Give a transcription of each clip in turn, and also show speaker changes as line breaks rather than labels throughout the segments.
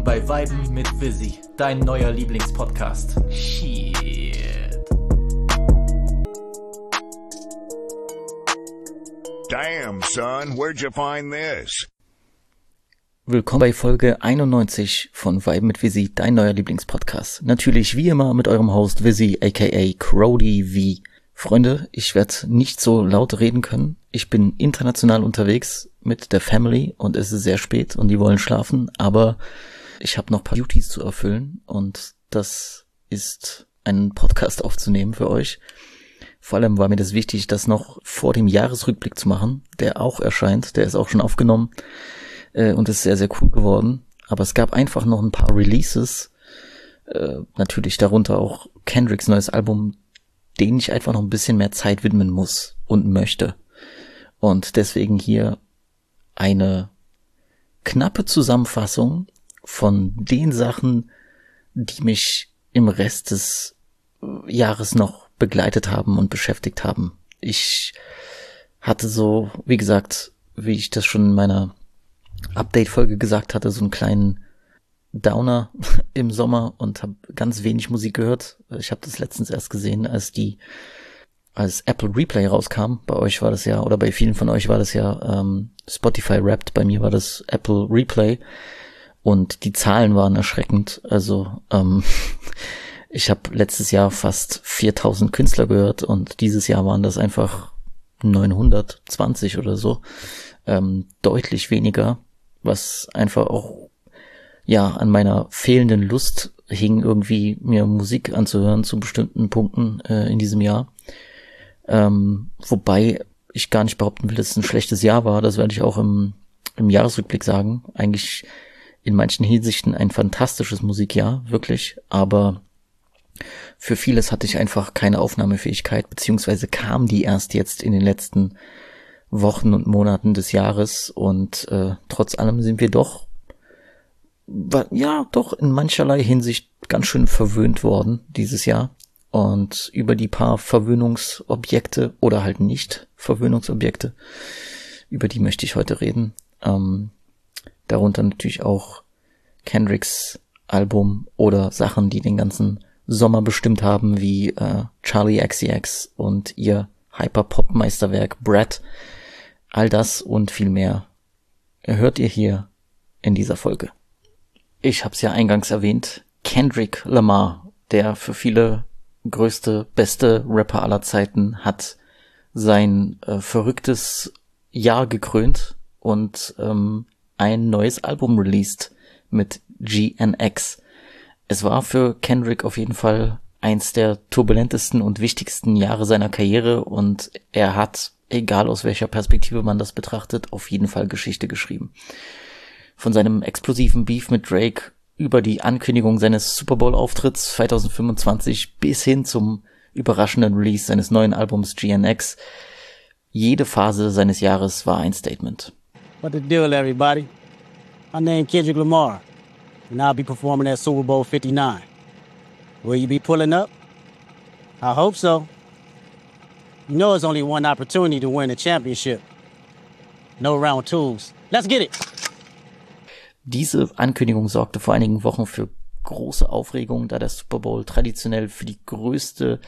bei Viben mit Vizzy, dein neuer Lieblingspodcast. Shit.
Damn, son, where'd you find this?
Willkommen bei Folge 91 von Vibe mit Vizzy, dein neuer Lieblingspodcast. Natürlich wie immer mit eurem Host Vizzy, aka Crody V. Freunde, ich werde nicht so laut reden können. Ich bin international unterwegs mit der Family und es ist sehr spät und die wollen schlafen, aber ich habe noch ein paar Duties zu erfüllen und das ist einen Podcast aufzunehmen für euch. Vor allem war mir das wichtig, das noch vor dem Jahresrückblick zu machen, der auch erscheint, der ist auch schon aufgenommen und ist sehr, sehr cool geworden. Aber es gab einfach noch ein paar Releases, natürlich darunter auch Kendricks neues Album, denen ich einfach noch ein bisschen mehr Zeit widmen muss und möchte. Und deswegen hier eine knappe Zusammenfassung von den Sachen, die mich im Rest des Jahres noch begleitet haben und beschäftigt haben. Ich hatte so, wie gesagt, wie ich das schon in meiner Update-Folge gesagt hatte, so einen kleinen Downer im Sommer und habe ganz wenig Musik gehört. Ich habe das letztens erst gesehen, als Apple Replay rauskam. Bei euch war das ja, oder bei vielen von euch war das ja Spotify Wrapped. Bei mir war das Apple Replay und die Zahlen waren erschreckend. Also ich habe letztes Jahr fast 4000 Künstler gehört und dieses Jahr waren das einfach 920 oder so. Deutlich weniger, was einfach auch an meiner fehlenden Lust hing, irgendwie mir Musik anzuhören zu bestimmten Punkten in diesem Jahr. Wobei ich gar nicht behaupten will, dass es ein schlechtes Jahr war. Das werde ich auch im Jahresrückblick sagen. Eigentlich in manchen Hinsichten ein fantastisches Musikjahr, wirklich. Aber für vieles hatte ich einfach keine Aufnahmefähigkeit, beziehungsweise kam die erst jetzt in den letzten Wochen und Monaten des Jahres. Und trotz allem sind wir doch in mancherlei Hinsicht ganz schön verwöhnt worden dieses Jahr. Und über die paar Verwöhnungsobjekte oder halt nicht Verwöhnungsobjekte, über die möchte ich heute reden. Darunter natürlich auch Kendricks Album oder Sachen, die den ganzen Sommer bestimmt haben, wie Charli XCX und ihr Hyper-Pop-Meisterwerk Brat. All das und viel mehr hört ihr hier in dieser Folge. Ich habe es ja eingangs erwähnt, Kendrick Lamar, der für viele größte, beste Rapper aller Zeiten, hat sein verrücktes Jahr gekrönt und ein neues Album released mit GNX. Es war für Kendrick auf jeden Fall eins der turbulentesten und wichtigsten Jahre seiner Karriere und er hat, egal aus welcher Perspektive man das betrachtet, auf jeden Fall Geschichte geschrieben. Von seinem explosiven Beef mit Drake über die Ankündigung seines Super Bowl-Auftritts 2025 bis hin zum überraschenden Release seines neuen Albums GNX. Jede Phase seines Jahres war ein Statement.
What the deal, everybody? My name Kendrick Lamar, and I'll be performing at Super Bowl 59. Will you be pulling up? I hope so. You know it's only one opportunity to win a championship. No round twos. Let's get it!
Diese Ankündigung sorgte vor einigen Wochen für große Aufregung, da der Super Bowl traditionell für die größte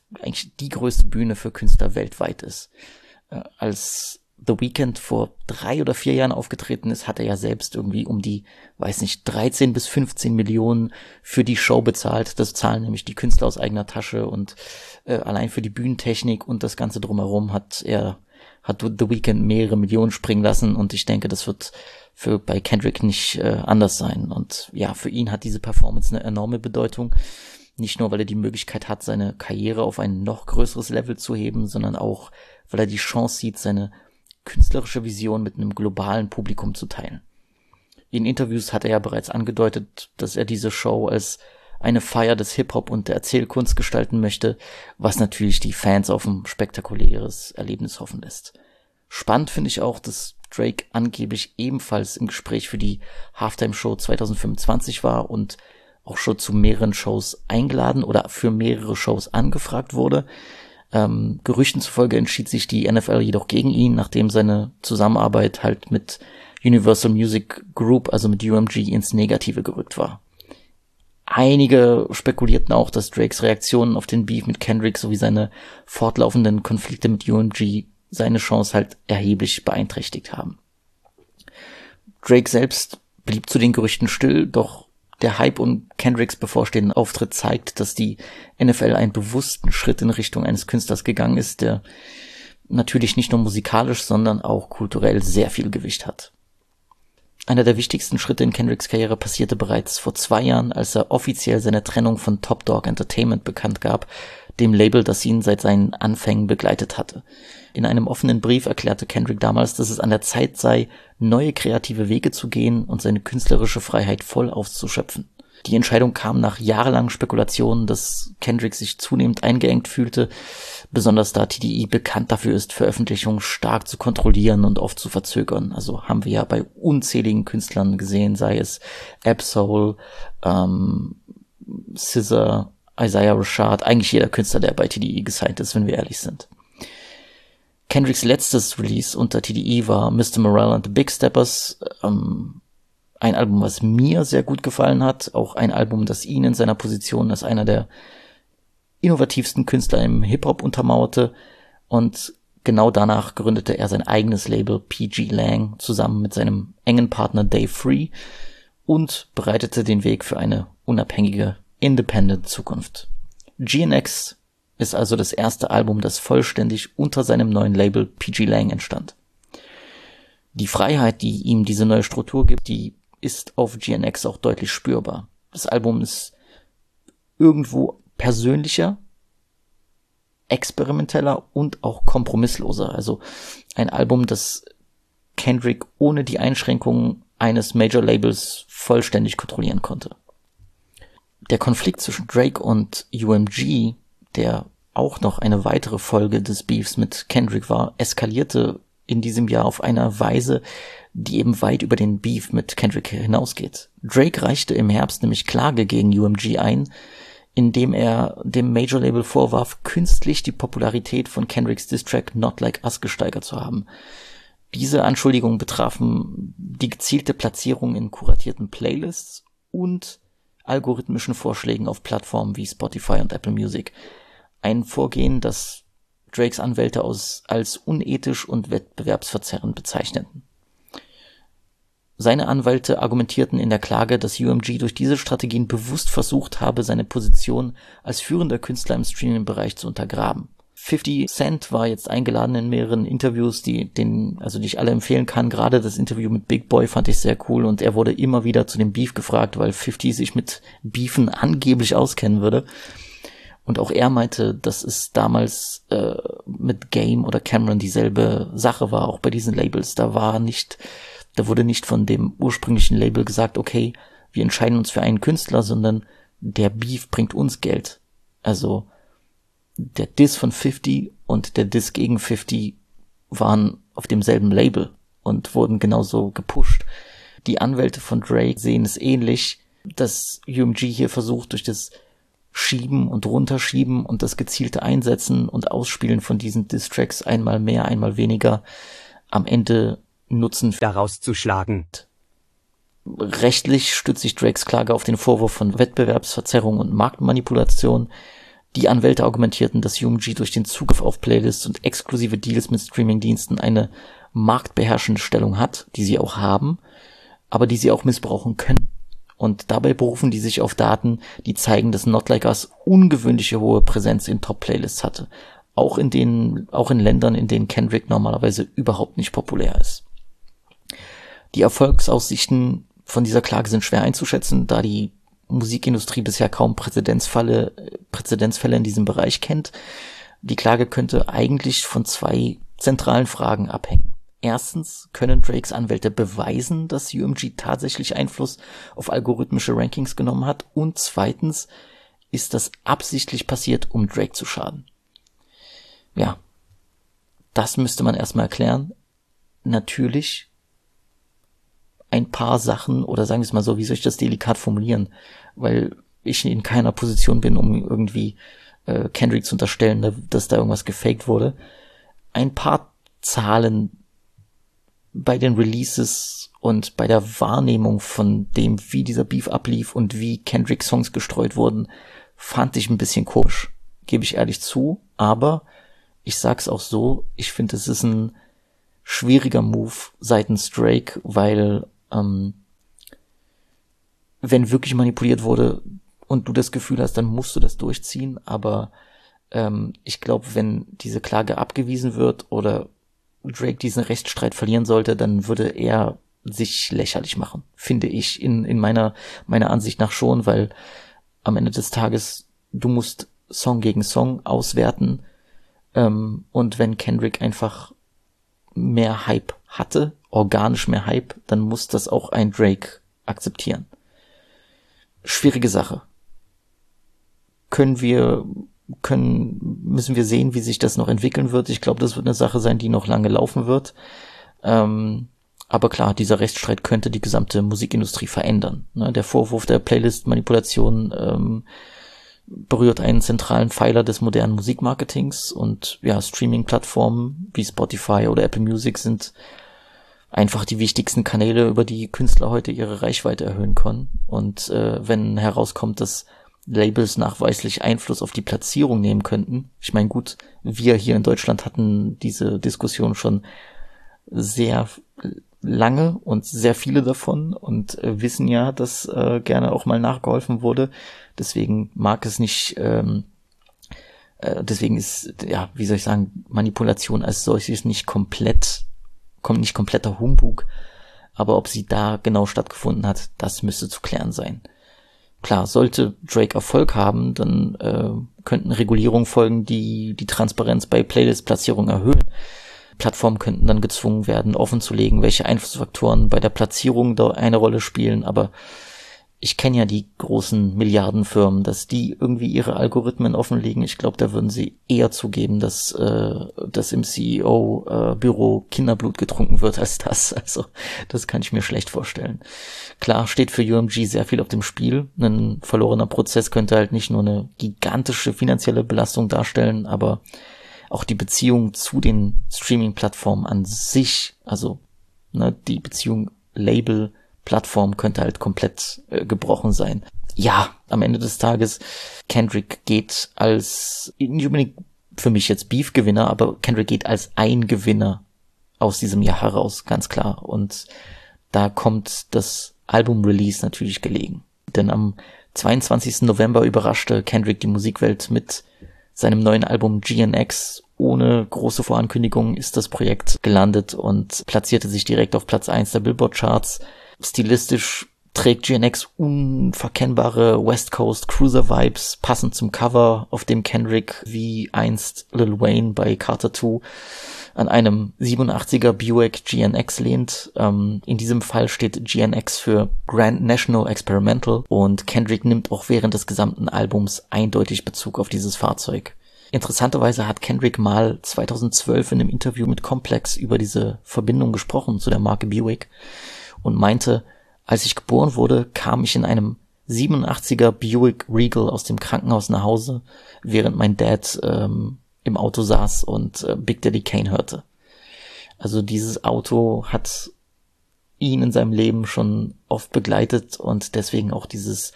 Bühne für Künstler weltweit ist. Als The Weeknd vor 3 oder 4 Jahren aufgetreten ist, hat er ja selbst irgendwie um die, 13 bis 15 Millionen für die Show bezahlt. Das zahlen nämlich die Künstler aus eigener Tasche und allein für die Bühnentechnik und das Ganze drumherum hat The Weeknd mehrere Millionen springen lassen und ich denke, das wird bei Kendrick nicht anders sein. Und ja, für ihn hat diese Performance eine enorme Bedeutung. Nicht nur, weil er die Möglichkeit hat, seine Karriere auf ein noch größeres Level zu heben, sondern auch, weil er die Chance sieht, seine künstlerische Vision mit einem globalen Publikum zu teilen. In Interviews hat er ja bereits angedeutet, dass er diese Show als eine Feier des Hip-Hop und der Erzählkunst gestalten möchte, was natürlich die Fans auf ein spektakuläres Erlebnis hoffen lässt. Spannend finde ich auch, dass Drake angeblich ebenfalls im Gespräch für die Halftime-Show 2025 war und auch schon zu mehreren Shows eingeladen oder für mehrere Shows angefragt wurde. Gerüchten zufolge entschied sich die NFL jedoch gegen ihn, nachdem seine Zusammenarbeit halt mit Universal Music Group, also mit UMG, ins Negative gerückt war. Einige spekulierten auch, dass Drakes Reaktionen auf den Beef mit Kendrick sowie seine fortlaufenden Konflikte mit UMG seine Chance halt erheblich beeinträchtigt haben. Drake selbst blieb zu den Gerüchten still, doch der Hype um Kendricks bevorstehenden Auftritt zeigt, dass die NFL einen bewussten Schritt in Richtung eines Künstlers gegangen ist, der natürlich nicht nur musikalisch, sondern auch kulturell sehr viel Gewicht hat. Einer der wichtigsten Schritte in Kendricks Karriere passierte bereits vor 2 Jahren, als er offiziell seine Trennung von Top Dawg Entertainment bekannt gab, dem Label, das ihn seit seinen Anfängen begleitet hatte. In einem offenen Brief erklärte Kendrick damals, dass es an der Zeit sei, neue kreative Wege zu gehen und seine künstlerische Freiheit voll auszuschöpfen. Die Entscheidung kam nach jahrelangen Spekulationen, dass Kendrick sich zunehmend eingeengt fühlte, besonders da TDE bekannt dafür ist, Veröffentlichungen stark zu kontrollieren und oft zu verzögern. Also haben wir ja bei unzähligen Künstlern gesehen, sei es Ab-Soul, SZA, Isaiah Rashad, eigentlich jeder Künstler, der bei TDE gesigned ist, wenn wir ehrlich sind. Kendricks letztes Release unter TDE war Mr. Morale and the Big Steppers, ein Album, was mir sehr gut gefallen hat, auch ein Album, das ihn in seiner Position als einer der innovativsten Künstler im Hip-Hop untermauerte, und genau danach gründete er sein eigenes Label PG Lang zusammen mit seinem engen Partner Dave Free und bereitete den Weg für eine unabhängige, independent Zukunft. GNX ist also das erste Album, das vollständig unter seinem neuen Label PG Lang entstand. Die Freiheit, die ihm diese neue Struktur gibt, die ist auf GNX auch deutlich spürbar. Das Album ist irgendwo persönlicher, experimenteller und auch kompromissloser. Also ein Album, das Kendrick ohne die Einschränkungen eines Major-Labels vollständig kontrollieren konnte. Der Konflikt zwischen Drake und UMG, der auch noch eine weitere Folge des Beefs mit Kendrick war, eskalierte in diesem Jahr auf eine Weise, die eben weit über den Beef mit Kendrick hinausgeht. Drake reichte im Herbst nämlich Klage gegen UMG ein, indem er dem Major-Label vorwarf, künstlich die Popularität von Kendricks Diss-Track Not Like Us gesteigert zu haben. Diese Anschuldigungen betrafen die gezielte Platzierung in kuratierten Playlists und algorithmischen Vorschlägen auf Plattformen wie Spotify und Apple Music. Ein Vorgehen, das Drakes Anwälte als unethisch und wettbewerbsverzerrend bezeichneten. Seine Anwälte argumentierten in der Klage, dass UMG durch diese Strategien bewusst versucht habe, seine Position als führender Künstler im Streaming-Bereich zu untergraben. 50 Cent war jetzt eingeladen in mehreren Interviews, die ich alle empfehlen kann. Gerade das Interview mit Big Boy fand ich sehr cool, und er wurde immer wieder zu dem Beef gefragt, weil 50 sich mit Beefen angeblich auskennen würde. Und auch er meinte, dass es damals mit Game oder Cameron dieselbe Sache war, auch bei diesen Labels. Da wurde nicht von dem ursprünglichen Label gesagt, okay, wir entscheiden uns für einen Künstler, sondern der Beef bringt uns Geld. Also der Diss von 50 und der Diss gegen 50 waren auf demselben Label und wurden genauso gepusht. Die Anwälte von Drake sehen es ähnlich, dass UMG hier versucht, durch das Schieben und Runterschieben und das gezielte Einsetzen und Ausspielen von diesen Diss-Tracks einmal mehr, einmal weniger am Ende Nutzen
daraus zu schlagen.
Rechtlich stützt sich Drakes Klage auf den Vorwurf von Wettbewerbsverzerrung und Marktmanipulation. Die Anwälte argumentierten, dass UMG durch den Zugriff auf Playlists und exklusive Deals mit Streamingdiensten eine marktbeherrschende Stellung hat, die sie auch haben, aber die sie auch missbrauchen können. Und dabei berufen die sich auf Daten, die zeigen, dass Not Like Us ungewöhnliche hohe Präsenz in Top-Playlists hatte. Auch in Ländern, in denen Kendrick normalerweise überhaupt nicht populär ist. Die Erfolgsaussichten von dieser Klage sind schwer einzuschätzen, da die Musikindustrie bisher kaum Präzedenzfälle in diesem Bereich kennt. Die Klage könnte eigentlich von 2 zentralen Fragen abhängen. Erstens, können Drakes Anwälte beweisen, dass UMG tatsächlich Einfluss auf algorithmische Rankings genommen hat? Und zweitens, ist das absichtlich passiert, um Drake zu schaden? Ja, das müsste man erstmal erklären. Natürlich ein paar Sachen, oder sagen wir es mal so, wie soll ich das delikat formulieren, weil ich in keiner Position bin, um irgendwie Kendrick zu unterstellen, dass da irgendwas gefaked wurde. Ein paar Zahlen bei den Releases und bei der Wahrnehmung von dem, wie dieser Beef ablief und wie Kendrick-Songs gestreut wurden, fand ich ein bisschen komisch, gebe ich ehrlich zu. Aber ich sag's auch so, ich finde, es ist ein schwieriger Move seitens Drake, weil wenn wirklich manipuliert wurde und du das Gefühl hast, dann musst du das durchziehen. Aber ich glaube, wenn diese Klage abgewiesen wird oder Drake diesen Rechtsstreit verlieren sollte, dann würde er sich lächerlich machen, finde ich, in meiner Ansicht nach schon, weil am Ende des Tages, du musst Song gegen Song auswerten, und wenn Kendrick einfach mehr Hype hatte, organisch mehr Hype, dann muss das auch ein Drake akzeptieren. Schwierige Sache. Müssen wir sehen, wie sich das noch entwickeln wird. Ich glaube, das wird eine Sache sein, die noch lange laufen wird. Aber klar, dieser Rechtsstreit könnte die gesamte Musikindustrie verändern. Ne? Der Vorwurf der Playlist-Manipulation berührt einen zentralen Pfeiler des modernen Musikmarketings und ja, Streaming-Plattformen wie Spotify oder Apple Music sind einfach die wichtigsten Kanäle, über die Künstler heute ihre Reichweite erhöhen können. Und wenn herauskommt, dass Labels nachweislich Einfluss auf die Platzierung nehmen könnten, ich meine, gut, wir hier in Deutschland hatten diese Diskussion schon sehr lange und sehr viele davon und wissen ja, dass gerne auch mal nachgeholfen wurde. Deswegen mag es nicht, deswegen ist, ja, wie soll ich sagen, Manipulation als solches nicht kompletter Humbug. Aber ob sie da genau stattgefunden hat, das müsste zu klären sein. Klar, sollte Drake Erfolg haben, dann könnten Regulierungen folgen, die die Transparenz bei Playlist-Platzierungen erhöhen. Plattformen könnten dann gezwungen werden, offenzulegen, welche Einflussfaktoren bei der Platzierung da eine Rolle spielen, aber ich kenne ja die großen Milliardenfirmen, dass die irgendwie ihre Algorithmen offenlegen. Ich glaube, da würden sie eher zugeben, dass im CEO-Büro Kinderblut getrunken wird als das. Also das kann ich mir schlecht vorstellen. Klar steht für UMG sehr viel auf dem Spiel. Ein verlorener Prozess könnte halt nicht nur eine gigantische finanzielle Belastung darstellen, aber auch die Beziehung zu den Streaming-Plattformen an sich, also die Beziehung Label-Plattform könnte halt komplett gebrochen sein. Ja, am Ende des Tages, Kendrick geht als, nicht unbedingt für mich jetzt Beef-Gewinner, aber Kendrick geht als ein Gewinner aus diesem Jahr heraus, ganz klar. Und da kommt das Album-Release natürlich gelegen. Denn am 22. November überraschte Kendrick die Musikwelt mit seinem neuen Album GNX. Ohne große Vorankündigung ist das Projekt gelandet und platzierte sich direkt auf Platz 1 der Billboard-Charts. Stilistisch trägt GNX unverkennbare West Coast Cruiser Vibes, passend zum Cover, auf dem Kendrick wie einst Lil Wayne bei Carter 2 an einem 87er Buick GNX lehnt. In diesem Fall steht GNX für Grand National Experimental und Kendrick nimmt auch während des gesamten Albums eindeutig Bezug auf dieses Fahrzeug. Interessanterweise hat Kendrick mal 2012 in einem Interview mit Complex über diese Verbindung gesprochen zu der Marke Buick und meinte, als ich geboren wurde, kam ich in einem 87er Buick Regal aus dem Krankenhaus nach Hause, während mein Dad im Auto saß und Big Daddy Kane hörte. Also dieses Auto hat ihn in seinem Leben schon oft begleitet und deswegen auch diese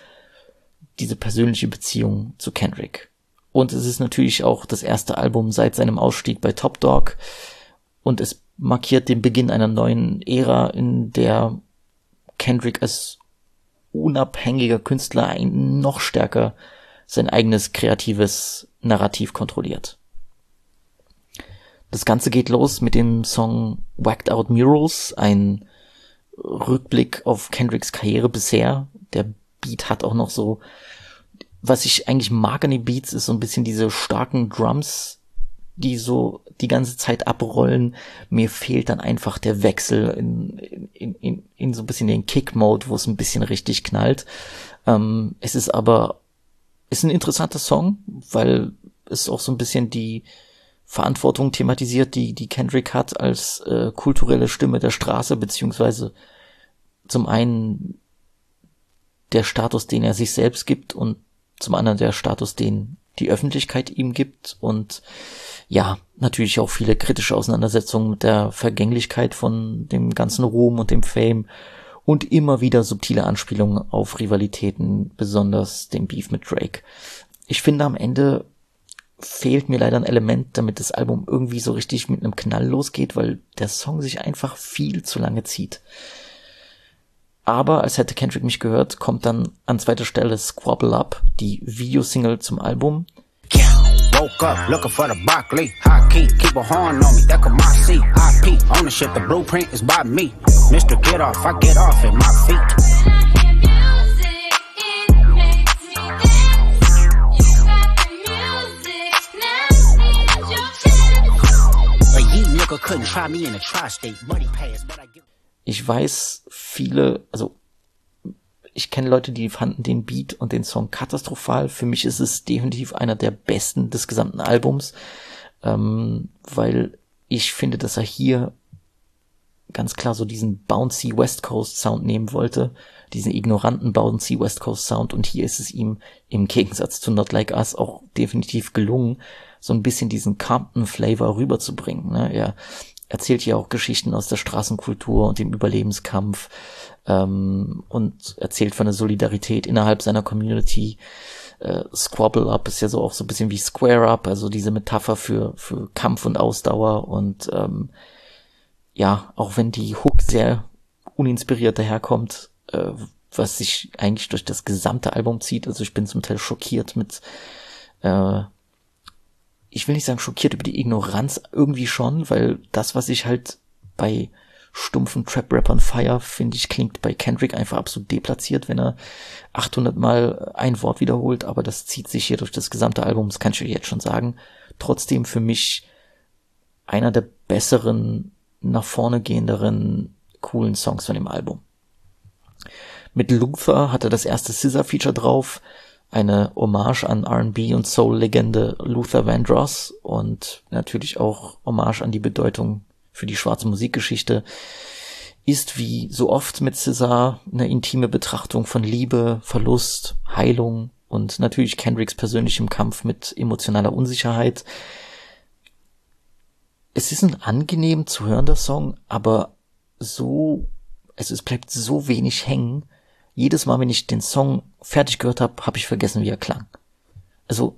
persönliche Beziehung zu Kendrick. Und es ist natürlich auch das erste Album seit seinem Ausstieg bei Top Dawg und es markiert den Beginn einer neuen Ära, in der Kendrick als unabhängiger Künstler noch stärker sein eigenes kreatives Narrativ kontrolliert. Das Ganze geht los mit dem Song Whacked Out Murals, ein Rückblick auf Kendricks Karriere bisher. Der Beat hat auch noch so, was ich eigentlich mag an den Beats, ist so ein bisschen diese starken Drums, die so die ganze Zeit abrollen. Mir fehlt dann einfach der Wechsel in so ein bisschen den Kick-Mode, wo es ein bisschen richtig knallt. Es ist ein interessanter Song, weil es auch so ein bisschen die Verantwortung thematisiert, die Kendrick hat als kulturelle Stimme der Straße, beziehungsweise zum einen der Status, den er sich selbst gibt und zum anderen der Status, den die Öffentlichkeit ihm gibt. Und ja, natürlich auch viele kritische Auseinandersetzungen mit der Vergänglichkeit von dem ganzen Ruhm und dem Fame und immer wieder subtile Anspielungen auf Rivalitäten, besonders den Beef mit Drake. Ich finde, am Ende fehlt mir leider ein Element, damit das Album irgendwie so richtig mit einem Knall losgeht, weil der Song sich einfach viel zu lange zieht. Aber als hätte Kendrick mich gehört, kommt dann an zweiter Stelle Squabble Up, die Videosingle zum Album.
Woke up looking for the Broccoli. High key, keep a horn on me. That could my seat. IP ownership, the blueprint is by me. Mr. Get off, I get off at my feet. A ye nigga couldn't try me in a tri-state. Money pass, but I give.
Ich weiß, ich kenne Leute, die fanden den Beat und den Song katastrophal. Für mich ist es definitiv einer der besten des gesamten Albums, weil ich finde, dass er hier ganz klar so diesen bouncy West Coast Sound nehmen wollte, diesen ignoranten bouncy West Coast Sound, und hier ist es ihm im Gegensatz zu Not Like Us auch definitiv gelungen, so ein bisschen diesen Compton Flavor rüberzubringen. Ne? Er erzählt hier auch Geschichten aus der Straßenkultur und dem Überlebenskampf, und erzählt von der Solidarität innerhalb seiner Community. Squabble Up ist ja so auch so ein bisschen wie Square Up, also diese Metapher für Kampf und Ausdauer, und ja, auch wenn die Hook sehr uninspiriert daherkommt, was sich eigentlich durch das gesamte Album zieht, also ich bin zum Teil schockiert mit, ich will nicht sagen schockiert über die Ignoranz, irgendwie schon, weil das, was ich halt bei stumpfen Trap-Rappern feier, finde ich, klingt bei Kendrick einfach absolut deplatziert, wenn er 800 Mal ein Wort wiederholt, aber das zieht sich hier durch das gesamte Album, das kann ich euch jetzt schon sagen. Trotzdem für mich einer der besseren, nach vorne gehenderen, coolen Songs von dem Album. Mit Luther hat er das erste SZA-Feature drauf, eine Hommage an R&B und Soul-Legende Luther Vandross und natürlich auch Hommage an die Bedeutung für die schwarze Musikgeschichte, ist wie so oft mit SZA eine intime Betrachtung von Liebe, Verlust, Heilung und natürlich Kendricks persönlichem Kampf mit emotionaler Unsicherheit. Es ist ein angenehm zu hörender Song, aber es bleibt so wenig hängen. Jedes Mal, wenn ich den Song fertig gehört habe, habe ich vergessen, wie er klang. Also,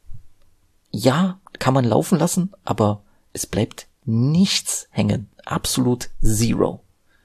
ja, kann man laufen lassen, aber es bleibt nichts hängen. Absolut zero.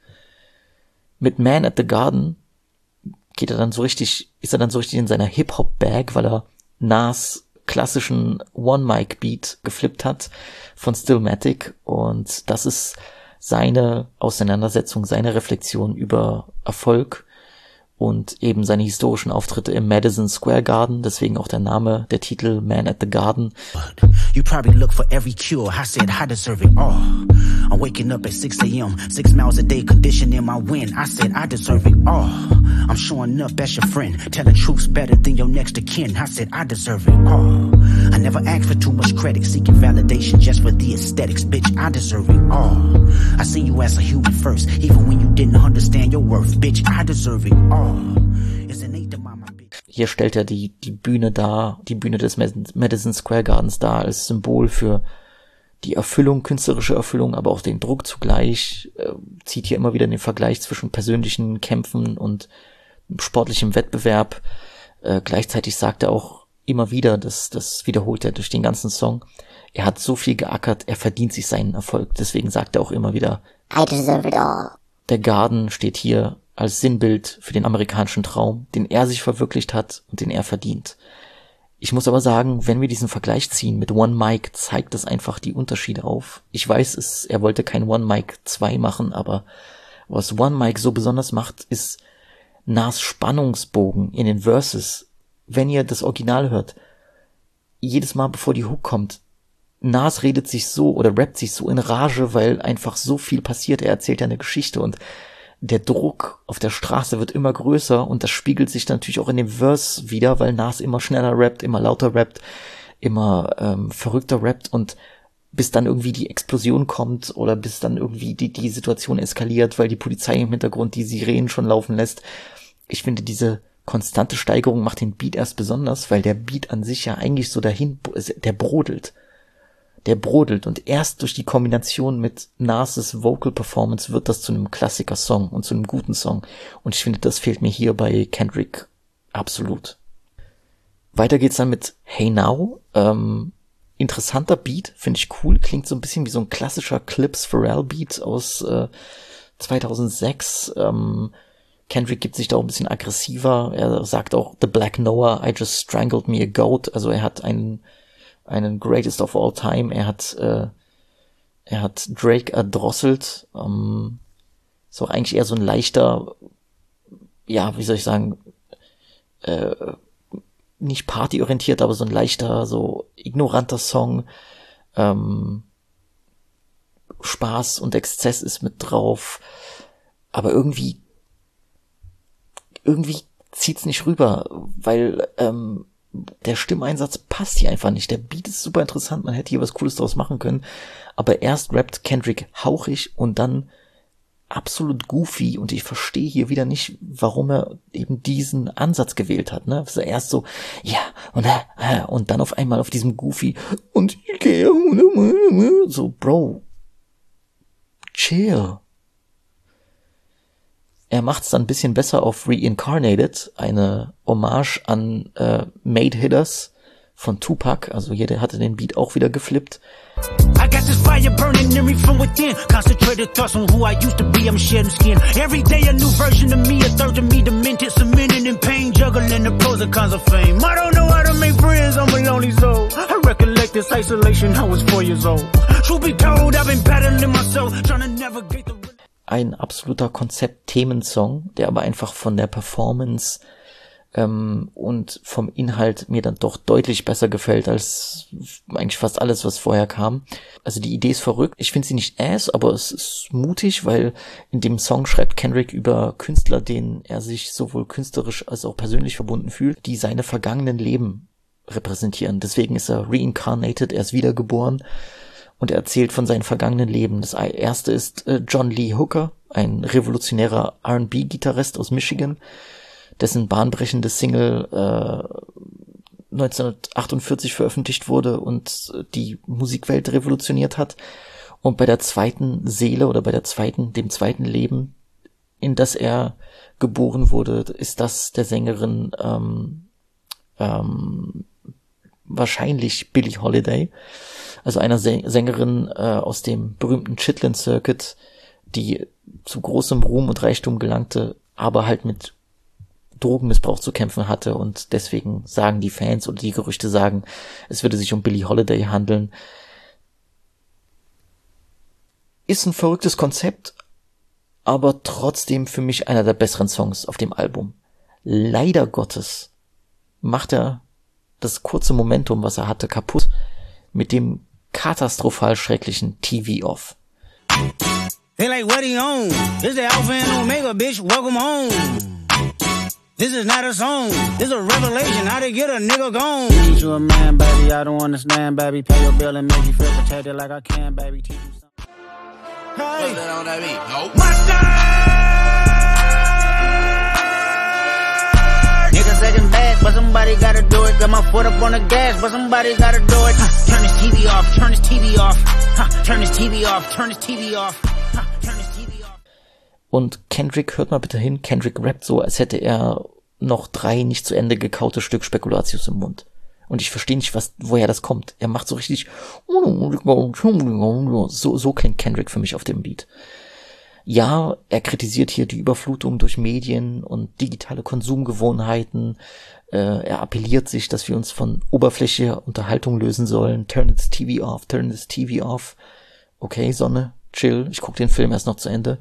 Mit Man at the Garden ist er dann so richtig in seiner Hip-Hop-Bag, weil er Nas klassischen One-Mic-Beat geflippt hat von Stillmatic, und das ist seine Auseinandersetzung, seine Reflexion über Erfolg und eben seine historischen Auftritte im Madison Square Garden, deswegen auch der Name, der Titel Man at the Garden.
You probably look for every cure. I said I deserve it all. I'm waking up at 6 a.m. 6 miles a day, conditioning my wind. I said I deserve it all. I'm showing up as your friend, telling truths better than your next of kin. I said I deserve it all. I never asked for too much credit, seeking validation just for the aesthetics. Bitch, I deserve it all. I see you as a human first, even when you didn't understand your worth. Bitch, I deserve it all. It's innate to my bitch.
Hier stellt er die Bühne dar, die Bühne des Madison Square Gardens dar, als Symbol für die Erfüllung, künstlerische Erfüllung, aber auch den Druck zugleich, zieht hier immer wieder den Vergleich zwischen persönlichen Kämpfen und sportlichem Wettbewerb. Gleichzeitig sagt er auch immer wieder, das wiederholt er durch den ganzen Song, er hat so viel geackert, er verdient sich seinen Erfolg. Deswegen sagt er auch immer wieder,
I deserve it all.
Der Garden steht hier als Sinnbild für den amerikanischen Traum, den er sich verwirklicht hat und den er verdient. Ich muss aber sagen, wenn wir diesen Vergleich ziehen mit One Mic, zeigt das einfach die Unterschiede auf. Ich weiß, er wollte kein One Mic 2 machen, aber was One Mic so besonders macht, ist Nas Spannungsbogen in den Verses. Wenn ihr das Original hört, jedes Mal bevor die Hook kommt, Nas redet sich so oder rappt sich so in Rage, weil einfach so viel passiert. Er erzählt ja eine Geschichte und der Druck auf der Straße wird immer größer, und das spiegelt sich dann natürlich auch in dem Verse wieder, weil Nas immer schneller rappt, immer lauter rappt, immer verrückter rappt, und bis dann irgendwie die Explosion kommt oder bis dann irgendwie die Situation eskaliert, weil die Polizei im Hintergrund die Sirenen schon laufen lässt. Ich finde, diese konstante Steigerung macht den Beat erst besonders, weil der Beat an sich ja eigentlich so der brodelt. der brodelt und erst durch die Kombination mit Nas' Vocal Performance wird das zu einem Klassiker-Song und zu einem guten Song. Und ich finde, das fehlt mir hier bei Kendrick absolut. Weiter geht's dann mit Hey Now. Interessanter Beat, finde ich cool. Klingt so ein bisschen wie so ein klassischer Clips Pharrell Beat aus 2006. Kendrick gibt sich da auch ein bisschen aggressiver. Er sagt auch, The Black Noah, I just strangled me a goat. Also er hat einen Greatest of All Time. Er hat Drake erdrosselt. So eigentlich eher so ein leichter, ja, wie soll ich sagen, nicht partyorientiert, aber so ein leichter, so ignoranter Song. Spaß und Exzess ist mit drauf. Aber irgendwie zieht's nicht rüber, weil der Stimmeinsatz passt hier einfach nicht. Der Beat ist super interessant, man hätte hier was Cooles draus machen können, aber erst rappt Kendrick hauchig und dann absolut goofy und ich verstehe hier wieder nicht, warum er eben diesen Ansatz gewählt hat, ne? Also erst so, ja, und dann auf einmal auf diesem goofy und ich gehe so, Bro, chill. Er macht's dann ein bisschen besser auf Reincarnated, eine Hommage an Made Hitters von Tupac, also jeder hatte den Beat auch wieder geflippt.
I got this fire burning in me from within. Concentrated thoughts on who I used to be. I'm shedding skin. Every day a new version of me, a third of me demented, cemented in pain, juggling the pros and cons of fame. I don't know how to make friends, I'm a lonely soul. I recollect this isolation, I was 4 years old. Truth be told, I've been battling myself, trying to navigate the...
Ein absoluter Konzept-Themensong, der aber einfach von der Performance und vom Inhalt mir dann doch deutlich besser gefällt als eigentlich fast alles, was vorher kam. Also die Idee ist verrückt. Ich finde sie nicht aber es ist mutig, weil in dem Song schreibt Kendrick über Künstler, denen er sich sowohl künstlerisch als auch persönlich verbunden fühlt, die seine vergangenen Leben repräsentieren. Deswegen ist er reincarnated, er ist wiedergeboren und er erzählt von seinen vergangenen Leben. Das erste ist John Lee Hooker, ein revolutionärer R&B-Gitarrist aus Michigan, dessen bahnbrechende Single 1948 veröffentlicht wurde und die Musikwelt revolutioniert hat. Und bei der zweiten Seele oder dem zweiten Leben, in das er geboren wurde, ist das der Sängerin wahrscheinlich Billie Holiday, also einer Sängerin aus dem berühmten Chitlin Circuit, die zu großem Ruhm und Reichtum gelangte, aber halt mit Drogenmissbrauch zu kämpfen hatte und deswegen sagen die Fans oder die Gerüchte sagen, es würde sich um Billie Holiday handeln. Ist ein verrücktes Konzept, aber trotzdem für mich einer der besseren Songs auf dem Album. Leider Gottes macht er das kurze Momentum, was er hatte, kaputt mit dem katastrophal schrecklichen TV Off.
They like, what he on? This the Alpha and Omega, bitch, welcome home. This is not a song, this is a revelation, how to get a nigga gone. Teach you a man, baby, I don't understand, baby. Pay your bill and make you feel protected like I can, baby. Teach you something. Hey, on that beat? Nope. My style! Nigga second best, but somebody gotta do it. Got my foot up on the gas, but somebody gotta do it. Turn this TV off, turn this TV off. Turn this TV off, turn this TV off. Turn this TV off.
Und Kendrick, hört mal bitte hin, Kendrick rappt so, als hätte er noch 3 nicht zu Ende gekaute Stück Spekulatius im Mund. Und ich verstehe nicht, woher das kommt. Er macht so richtig, so klingt Kendrick für mich auf dem Beat. Ja, er kritisiert hier die Überflutung durch Medien und digitale Konsumgewohnheiten. Er appelliert sich, dass wir uns von oberflächlicher Unterhaltung lösen sollen. Turn this TV off, turn this TV off. Okay, Sonne, chill, ich gucke den Film erst noch zu Ende.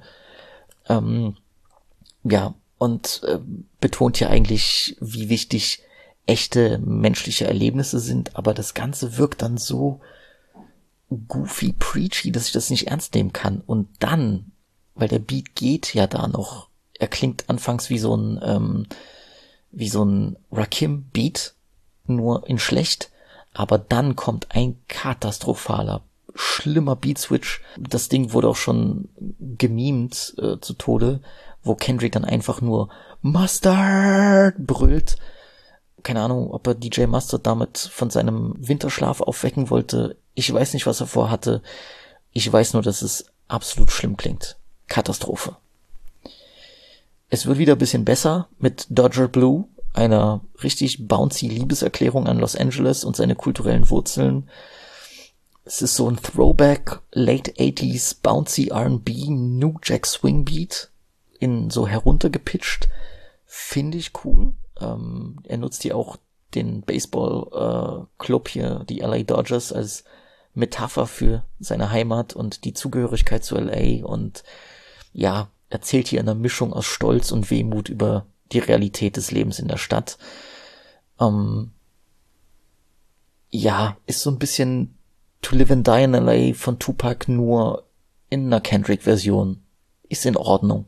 Ja, und betont hier eigentlich, wie wichtig echte menschliche Erlebnisse sind, aber das Ganze wirkt dann so goofy preachy, dass ich das nicht ernst nehmen kann. Und dann, weil der Beat geht ja da noch, er klingt anfangs wie so ein Rakim-Beat, nur in schlecht, aber dann kommt ein katastrophaler, schlimmer Beat-Switch. Das Ding wurde auch schon gemimt zu Tode, wo Kendrick dann einfach nur Mustard brüllt. Keine Ahnung, ob er DJ Mustard damit von seinem Winterschlaf aufwecken wollte. Ich weiß nicht, was er vorhatte. Ich weiß nur, dass es absolut schlimm klingt. Katastrophe. Es wird wieder ein bisschen besser mit Dodger Blue, einer richtig bouncy Liebeserklärung an Los Angeles und seine kulturellen Wurzeln. Es ist so ein Throwback, Late 80s, bouncy R&B, New Jack Swing Beat, in so heruntergepitcht. Finde ich cool. Er nutzt hier auch den Baseball-Club hier, die LA Dodgers, als Metapher für seine Heimat und die Zugehörigkeit zu LA und ja, erzählt hier eine Mischung aus Stolz und Wehmut über die Realität des Lebens in der Stadt. Ja, ist so ein bisschen To Live and Die in LA von Tupac, nur in einer Kendrick-Version. Ist in Ordnung.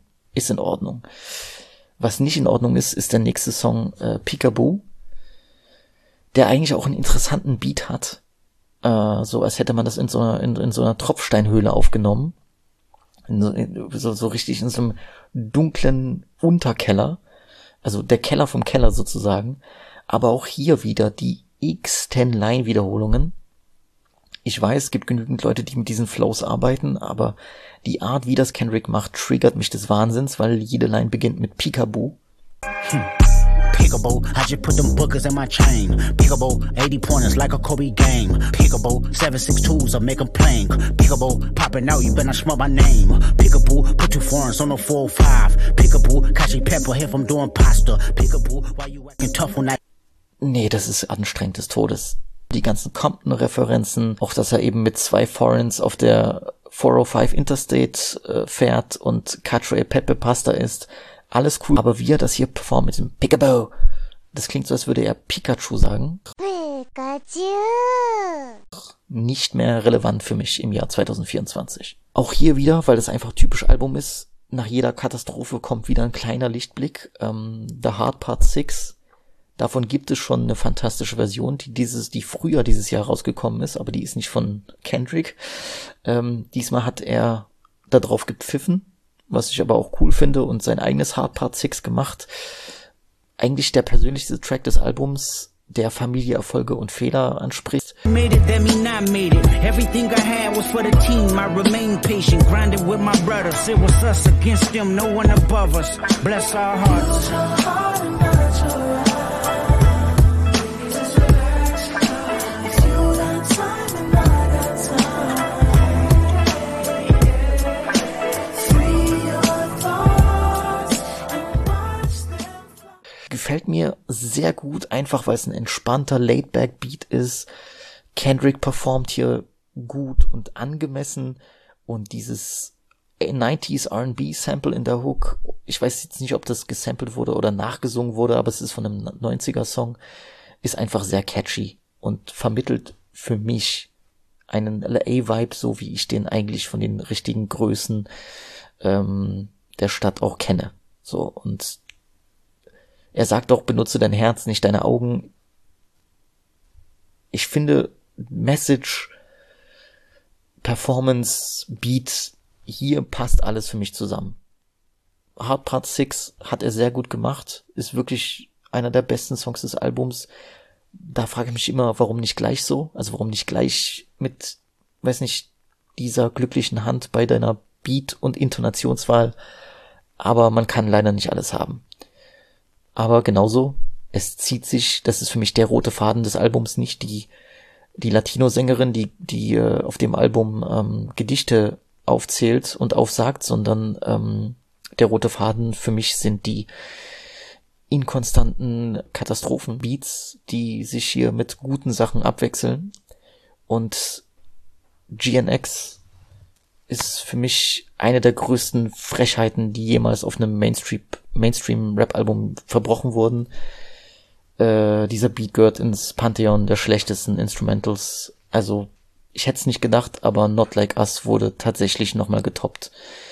Was nicht in Ordnung ist der nächste Song, Peekaboo, der eigentlich auch einen interessanten Beat hat. So als hätte man das in so einer Tropfsteinhöhle aufgenommen. So richtig in so einem dunklen Unterkeller. Also der Keller vom Keller sozusagen. Aber auch hier wieder die x-10 Line-Wiederholungen. Ich weiß, es gibt genügend Leute, die mit diesen Flows arbeiten, aber die Art, wie das Kendrick macht, triggert mich des Wahnsinns, weil jede Line beginnt mit Peekaboo.
Peekaboo, I just put them bookers in my chain. Peekaboo, 80 pointers like a Kobe game. Peekaboo, 762s, I make them plain. Peekaboo, popping out, you better smell my name. Peekaboo, put 2 foreigns on the 405. Peekaboo, Kashi Pepper here from doing pasta. Peekaboo, why you acting tough on that?
Nee, das ist anstrengend des Todes. Die ganzen Compton-Referenzen, auch dass er eben mit 2 Foreigns auf der 405 Interstate fährt und Cacio Pepe Pasta ist. Alles cool, aber wie er das hier performt mit dem Peekaboo, das klingt so, als würde er Pikachu sagen. Pikachu. Nicht mehr relevant für mich im Jahr 2024. Auch hier wieder, weil das einfach typisch Album ist, nach jeder Katastrophe kommt wieder ein kleiner Lichtblick. The Hard Part 6, davon gibt es schon eine fantastische Version, die früher dieses Jahr rausgekommen ist, aber die ist nicht von Kendrick. Diesmal hat er da drauf gepfiffen, was ich aber auch cool finde, und sein eigenes Hard Part 6 gemacht. Eigentlich der persönlichste Track des Albums, der Familie, Erfolge und Fehler anspricht.
Made it, that mean I made it. Everything I had was for the team. I remain patient, grinding with my brothers. It was us against them, no one above us. Bless our hearts.
Gefällt mir sehr gut, einfach weil es ein entspannter Laid-Back-Beat ist. Kendrick performt hier gut und angemessen und dieses 90s R&B-Sample in der Hook, ich weiß jetzt nicht, ob das gesampelt wurde oder nachgesungen wurde, aber es ist von einem 90er-Song, ist einfach sehr catchy und vermittelt für mich einen LA-Vibe, so wie ich den eigentlich von den richtigen Größen der Stadt auch kenne. So, und er sagt auch, benutze dein Herz, nicht deine Augen. Ich finde, Message, Performance, Beat, hier passt alles für mich zusammen. Hard Part 6 hat er sehr gut gemacht, ist wirklich einer der besten Songs des Albums. Da frage ich mich immer, warum nicht gleich so? Also warum nicht gleich mit, weiß nicht, dieser glücklichen Hand bei deiner Beat- und Intonationswahl? Aber man kann leider nicht alles haben. Aber genauso, es zieht sich, das ist für mich der rote Faden des Albums, nicht die Latino-Sängerin, die auf dem Album Gedichte aufzählt und aufsagt, sondern der rote Faden für mich sind die inkonstanten Katastrophenbeats, die sich hier mit guten Sachen abwechseln. Und GNX ist für mich eine der größten Frechheiten, die jemals auf einem Mainstream-Rap-Album verbrochen wurden. Dieser Beat gehört ins Pantheon der schlechtesten Instrumentals. Also, ich hätte es nicht gedacht, aber Not Like Us wurde tatsächlich nochmal getoppt.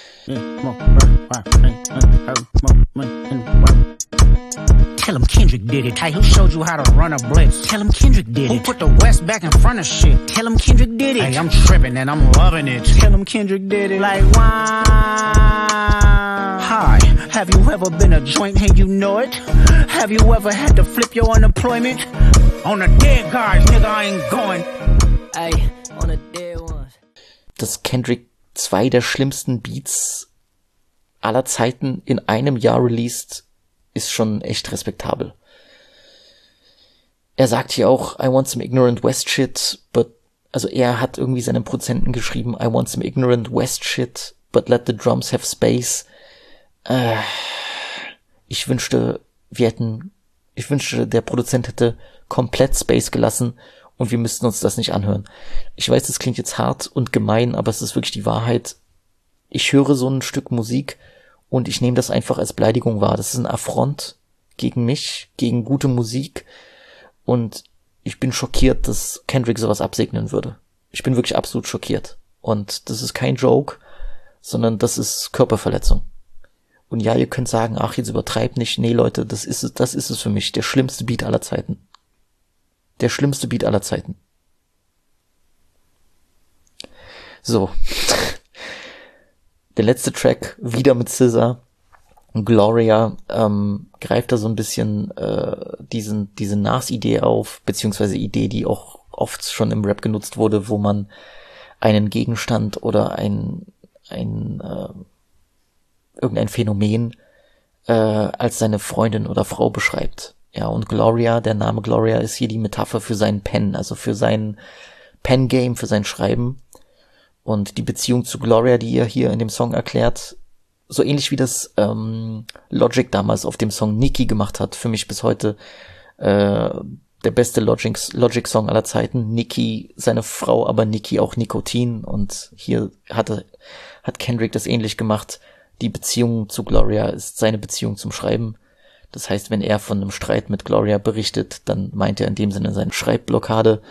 Tell him Kendrick did it. Hey, who showed you how to run a blitz? Tell him Kendrick did it. Who put the West back in front of shit? Tell him Kendrick did it. Hey, I'm tripping and I'm loving it. Tell him Kendrick did it. Like, wow. Hi, Have you ever been a joint and you know it? Have you ever had to flip your unemployment? On the dead guys, nigga, I ain't going.
Ay, on the dead ones. Dass Kendrick 2 der schlimmsten Beats aller Zeiten in einem Jahr released, ist schon echt respektabel. Er sagt hier auch, I want some ignorant West shit, but, also er hat irgendwie seinen Produzenten geschrieben, I want some ignorant West shit, but let the drums have space. Ich wünschte, der Produzent hätte komplett Space gelassen und wir müssten uns das nicht anhören. Ich weiß, das klingt jetzt hart und gemein, aber es ist wirklich die Wahrheit. Ich höre so ein Stück Musik und ich nehme das einfach als Beleidigung wahr. Das ist ein Affront gegen mich, gegen gute Musik. Und ich bin schockiert, dass Kendrick sowas absegnen würde. Ich bin wirklich absolut schockiert. Und das ist kein Joke, sondern das ist Körperverletzung. Und ja, ihr könnt sagen, ach, jetzt übertreibt nicht. Nee, Leute, das ist es für mich. Der schlimmste Beat aller Zeiten. Der schlimmste Beat aller Zeiten. So. Der letzte Track, wieder mit SZA. Gloria greift da so ein bisschen diese Nas-Idee auf, beziehungsweise Idee, die auch oft schon im Rap genutzt wurde, wo man einen Gegenstand oder irgendein Phänomen als seine Freundin oder Frau beschreibt. Ja, und Gloria, der Name Gloria ist hier die Metapher für seinen Pen, also für sein Pen-Game, für sein Schreiben. Und die Beziehung zu Gloria, die er hier in dem Song erklärt, so ähnlich wie das Logic damals auf dem Song Nicki gemacht hat, für mich bis heute der beste Logic-Song aller Zeiten. Nicki, seine Frau, aber Nicki auch Nikotin. Und hier hat Kendrick das ähnlich gemacht. Die Beziehung zu Gloria ist seine Beziehung zum Schreiben. Das heißt, wenn er von einem Streit mit Gloria berichtet, dann meint er in dem Sinne seine Schreibblockade.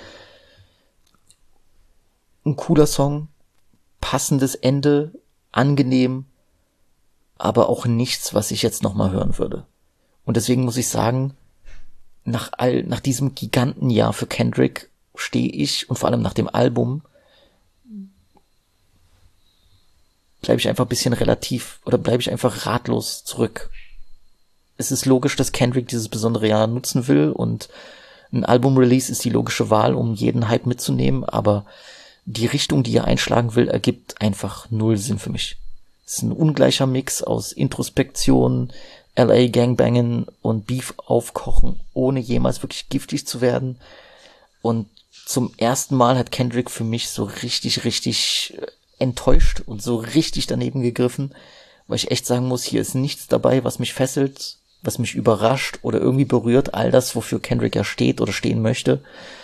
Ein cooler Song, passendes Ende, angenehm, aber auch nichts, was ich jetzt nochmal hören würde. Und deswegen muss ich sagen, nach diesem Gigantenjahr für Kendrick stehe ich, und vor allem nach dem Album, bleibe ich einfach ein bisschen bleibe ich einfach ratlos zurück. Es ist logisch, dass Kendrick dieses besondere Jahr nutzen will und ein Album-Release ist die logische Wahl, um jeden Hype mitzunehmen, aber die Richtung, die er einschlagen will, ergibt einfach null Sinn für mich. Es ist ein ungleicher Mix aus Introspektion, LA Gangbangen und Beef aufkochen, ohne jemals wirklich giftig zu werden. Und zum ersten Mal hat Kendrick für mich so richtig enttäuscht und so richtig daneben gegriffen, weil ich echt sagen muss, hier ist nichts dabei, was mich fesselt, was mich überrascht oder irgendwie berührt. All das, wofür Kendrick ja steht oder stehen möchte.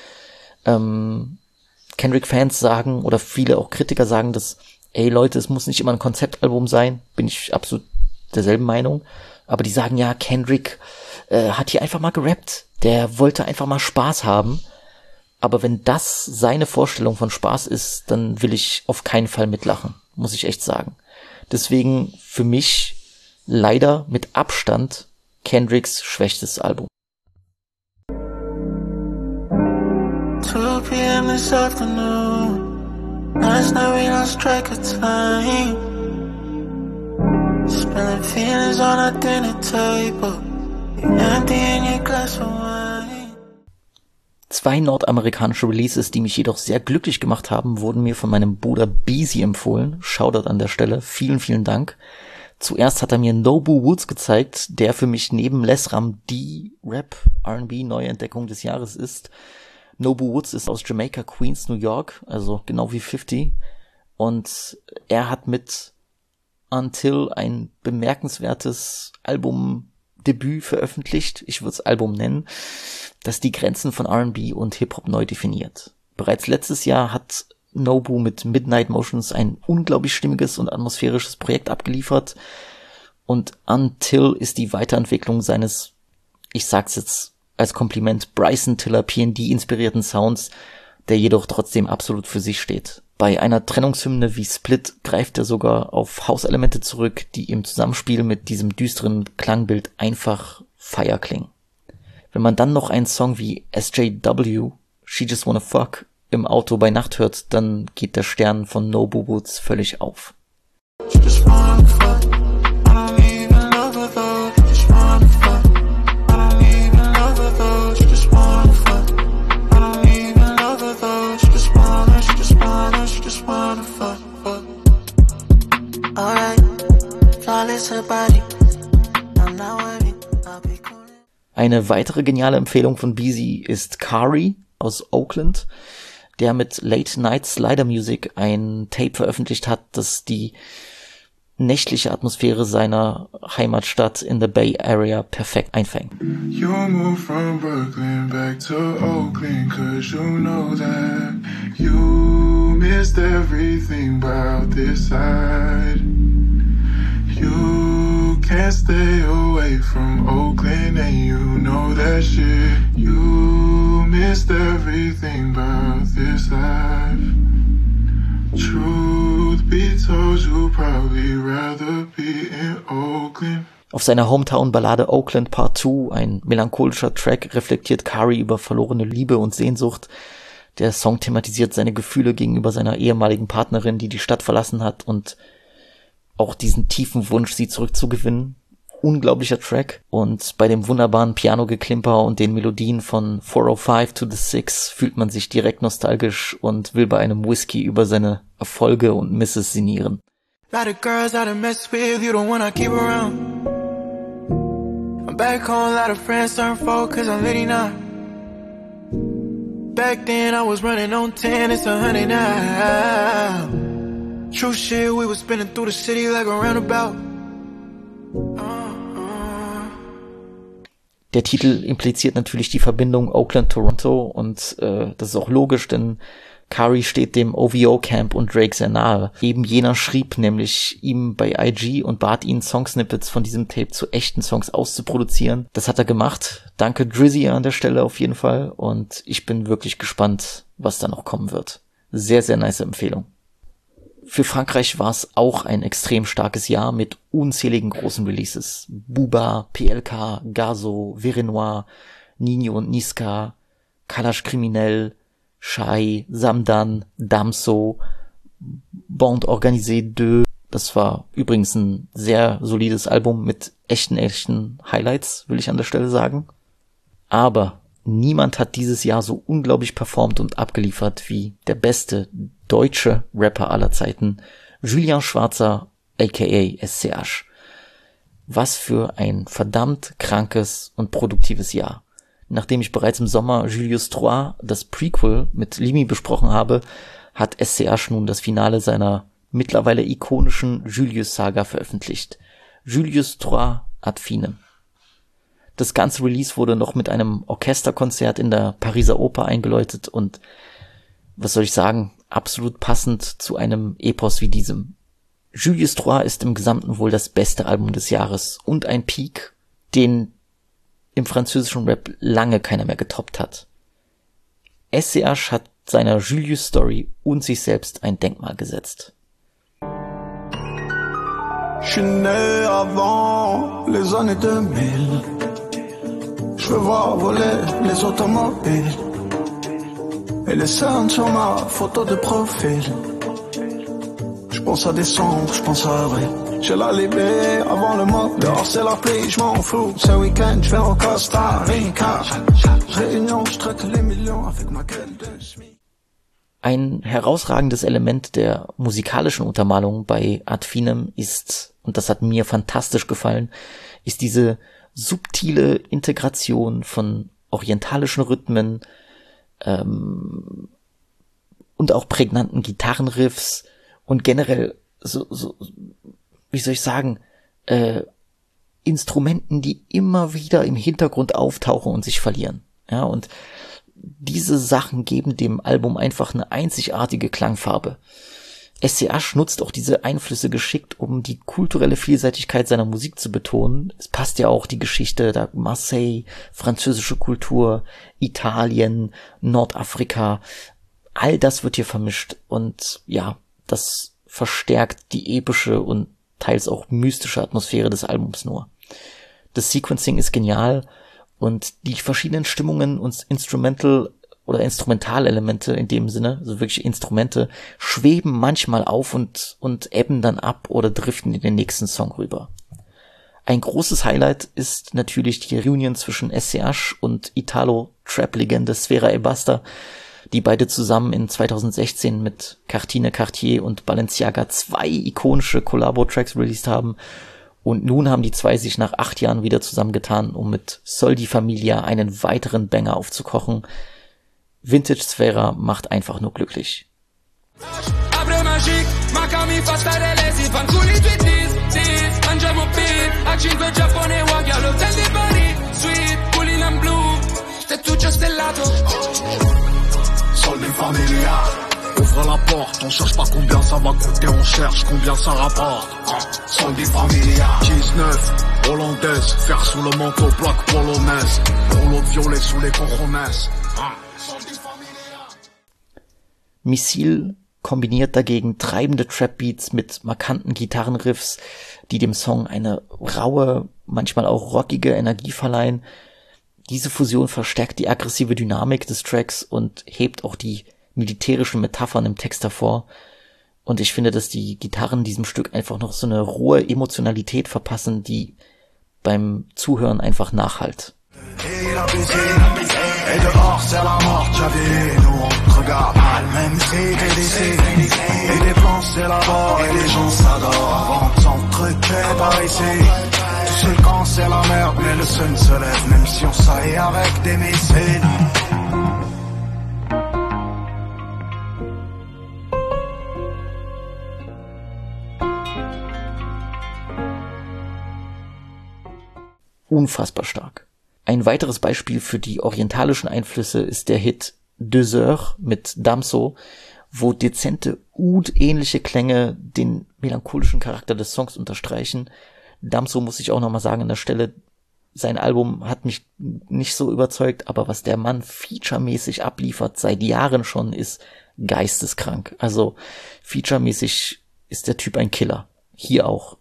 Kendrick-Fans sagen, oder viele auch Kritiker sagen, dass, ey Leute, es muss nicht immer ein Konzeptalbum sein, bin ich absolut derselben Meinung, aber die sagen, ja, Kendrick hat hier einfach mal gerappt, der wollte einfach mal Spaß haben, aber wenn das seine Vorstellung von Spaß ist, dann will ich auf keinen Fall mitlachen, muss ich echt sagen. Deswegen für mich leider mit Abstand Kendricks schwächstes Album.
2 p.m. this afternoon. Last night we lost track of time. Spilling feelings on our dinner table. You're empty in your glass of wine.
2 nordamerikanische Releases, die mich jedoch sehr glücklich gemacht haben, wurden mir von meinem Bruder Beezy empfohlen. Shoutout an der Stelle. Vielen, vielen Dank. Zuerst hat er mir Nobu Woods gezeigt, der für mich neben Lesram die Rap-R&B-Neuentdeckung des Jahres ist. Nobu Woods ist aus Jamaica, Queens, New York, also genau wie 50. Und er hat mit Until ein bemerkenswertes Albumdebüt veröffentlicht, ich würde es Album nennen, das die Grenzen von R&B und Hip-Hop neu definiert. Bereits letztes Jahr hat Nobu mit Midnight Motions ein unglaublich stimmiges und atmosphärisches Projekt abgeliefert. Und Until ist die Weiterentwicklung seines, ich sag's jetzt als Kompliment, Bryson Tiller PND inspirierten Sounds, der jedoch trotzdem absolut für sich steht. Bei einer Trennungshymne wie Split greift er sogar auf House-Elemente zurück, die im Zusammenspiel mit diesem düsteren Klangbild einfach fire klingen. Wenn man dann noch einen Song wie SJW, She Just Wanna Fuck, im Auto bei Nacht hört, dann geht der Stern von Nobu Woods völlig auf.
She just wanna fuck. I don't even love her flawless her body. I'm not worried, I'll be cool.
Eine weitere geniale Empfehlung von Beezy ist Kari aus Oakland, der mit Late Night Slider Music ein Tape veröffentlicht hat, das die nächtliche Atmosphäre seiner Heimatstadt in the Bay Area perfekt einfängt.
You moved from Brooklyn back to Oakland, cause you know that you missed everything about this side. You can't stay away from Oakland and you know that shit. You missed everything about this life. Truth be told, you'd probably rather be in Oakland.
Auf seiner Hometown-Ballade Oakland Part 2, ein melancholischer Track, reflektiert Kari über verlorene Liebe und Sehnsucht. Der Song thematisiert seine Gefühle gegenüber seiner ehemaligen Partnerin, die die Stadt verlassen hat, und auch diesen tiefen Wunsch, sie zurückzugewinnen. Unglaublicher Track. Und bei dem wunderbaren Piano-Geklimper und den Melodien von 405 to the 6 fühlt man sich direkt nostalgisch und will bei einem Whisky über seine Erfolge und Misses sinnieren.
Lot of girls I done mess with, you don't wanna keep around. I'm back home, a lot of friends turn 4 cause I'm litty now. Back then I was running on 10, it's 100 now. True shit, we was spinning through the city like a roundabout.
Der Titel impliziert natürlich die Verbindung Oakland-Toronto und das ist auch logisch, denn Kari steht dem OVO-Camp und Drake sehr nahe. Eben jener schrieb nämlich ihm bei IG und bat ihn, Songsnippets von diesem Tape zu echten Songs auszuproduzieren. Das hat er gemacht. Danke Drizzy an der Stelle auf jeden Fall und ich bin wirklich gespannt, was da noch kommen wird. Sehr, sehr nice Empfehlung. Für Frankreich war es auch ein extrem starkes Jahr mit unzähligen großen Releases. Booba, PLK, Gazo, Verenoir, Ninho und Niska, Kalash Criminel, Shai, Samdan, Damso, Bande Organisée 2. Das war übrigens ein sehr solides Album mit echten Highlights, will ich an der Stelle sagen. Aber niemand hat dieses Jahr so unglaublich performt und abgeliefert wie der beste deutsche Rapper aller Zeiten, Julian Schwarzer, aka SCH. Was für ein verdammt krankes und produktives Jahr. Nachdem ich bereits im Sommer Julius III, das Prequel mit Limi besprochen habe, hat SCH nun das Finale seiner mittlerweile ikonischen Julius-Saga veröffentlicht. Julius III ad finem. Das ganze Release wurde noch mit einem Orchesterkonzert in der Pariser Oper eingeläutet und, was soll ich sagen, absolut passend zu einem Epos wie diesem. Julius III ist im Gesamten wohl das beste Album des Jahres und ein Peak, den im französischen Rap lange keiner mehr getoppt hat. SCH hat seiner Julius-Story und sich selbst ein Denkmal gesetzt.
Je suis né avant les années 2000. Je veux voir voler les automobiles et les cernes sur ma photo de profil. Je pense à décembre, je pense à avril. J'ai la libé avant le mois. Dehors c'est la pluie, je m'en fous. Ce week-end je vais au Costa Rica. Réunion, je traite les millions avec ma gueule de SMI.
Ein herausragendes Element der musikalischen Untermalung bei Ad finem ist, und das hat mir fantastisch gefallen, ist diese subtile Integration von orientalischen Rhythmen und auch prägnanten Gitarrenriffs und generell so wie soll ich sagen, Instrumenten, die immer wieder im Hintergrund auftauchen und sich verlieren. Ja, und diese Sachen geben dem Album einfach eine einzigartige Klangfarbe. SCH nutzt auch diese Einflüsse geschickt, um die kulturelle Vielseitigkeit seiner Musik zu betonen. Es passt ja auch die Geschichte, da Marseille, französische Kultur, Italien, Nordafrika, all das wird hier vermischt und ja, das verstärkt die epische und teils auch mystische Atmosphäre des Albums nur. Das Sequencing ist genial und die verschiedenen Stimmungen und Instrumentalelemente in dem Sinne, also wirklich Instrumente, schweben manchmal auf und ebben dann ab oder driften in den nächsten Song rüber. Ein großes Highlight ist natürlich die Reunion zwischen SCH und Italo-Trap-Legende Sfera Ebbasta, die beide zusammen in 2016 mit Cartine Cartier und Balenciaga 2 ikonische Collabo-Tracks released haben Und nun haben die zwei sich nach 8 Jahren wieder zusammengetan, um mit Sol di Famiglia einen weiteren Banger aufzukochen. Vintage Sfera macht einfach nur glücklich.
Sol di Famiglia. Ouvre la porte, on cherche pas combien ça va coûter, on cherche combien ça rapporte. Sol di Famiglia. 19, hollandaise, fer sous le manteau, plaque polonaise. Rouleau violet sous les cojones.
Missil kombiniert dagegen treibende Trap-Beats mit markanten Gitarrenriffs, die dem Song eine raue, manchmal auch rockige Energie verleihen. Diese Fusion verstärkt die aggressive Dynamik des Tracks und hebt auch die militärischen Metaphern im Text hervor. Und ich finde, dass die Gitarren diesem Stück einfach noch so eine rohe Emotionalität verpassen, die beim Zuhören einfach nachhallt.
Et dehors c'est la mort, j'avais nous on te regarde mal, même si t'es d'ici. Et les plans c'est là-bas et les gens s'adorent. Avant de s'entretuer par ici. Tout seul quand c'est la merde, mais le sun se lève, même si on s'aille avec des missiles.
Unfassbar stark. Ein weiteres Beispiel für die orientalischen Einflüsse ist der Hit 2 Heures mit Damso, wo dezente Oud-ähnliche Klänge den melancholischen Charakter des Songs unterstreichen. Damso, muss ich auch nochmal sagen an der Stelle, sein Album hat mich nicht so überzeugt, aber was der Mann featuremäßig abliefert, seit Jahren schon, ist geisteskrank. Also featuremäßig ist der Typ ein Killer. Hier auch.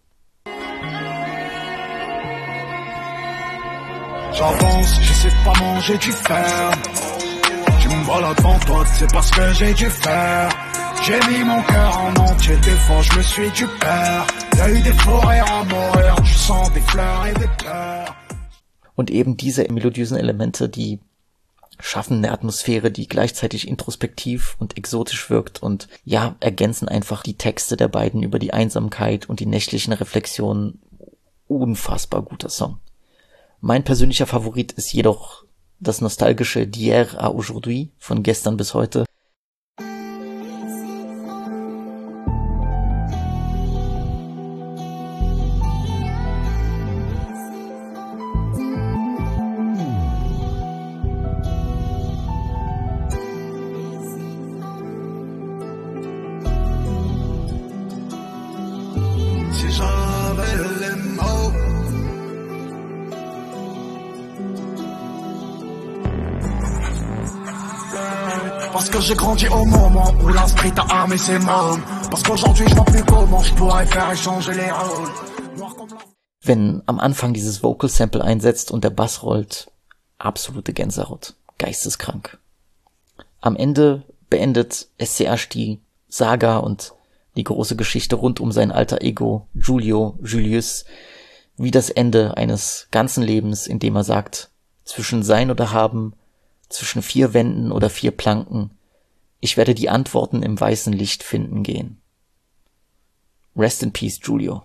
J'avance, j'essaie de pas manger du fer. Tu me vois là devant toi, c'est parce que j'ai dû faire. J'ai mis mon cœur en entier, des fois je me suis du père. Y'a eu des forêts à mourir, du sang, des fleurs et des pleurs.
Und eben diese melodiösen Elemente, die schaffen eine Atmosphäre, die gleichzeitig introspektiv und exotisch wirkt und ja, ergänzen einfach die Texte der beiden über die Einsamkeit und die nächtlichen Reflexionen. Unfassbar guter Song. Mein persönlicher Favorit ist jedoch das nostalgische D'hier à aujourd'hui, von gestern bis heute.
Si j'avais les mots. Parce que j'ai grandi au moment où l'esprit t'a armé ses mômes. Parce qu'aujourd'hui je vois plus comment je pourrais faire échanger les rôles.
Wenn am Anfang dieses Vocal Sample einsetzt und der Bass rollt, absolute Gänsehaut. Geisteskrank. Am Ende beendet SCH die Saga und die große Geschichte rund um sein alter Ego Julius, wie das Ende eines ganzen Lebens, in dem er sagt, zwischen Sein oder Haben, zwischen 4 Wänden oder 4 Planken, ich werde die Antworten im weißen Licht finden gehen. Rest in Peace, Julio.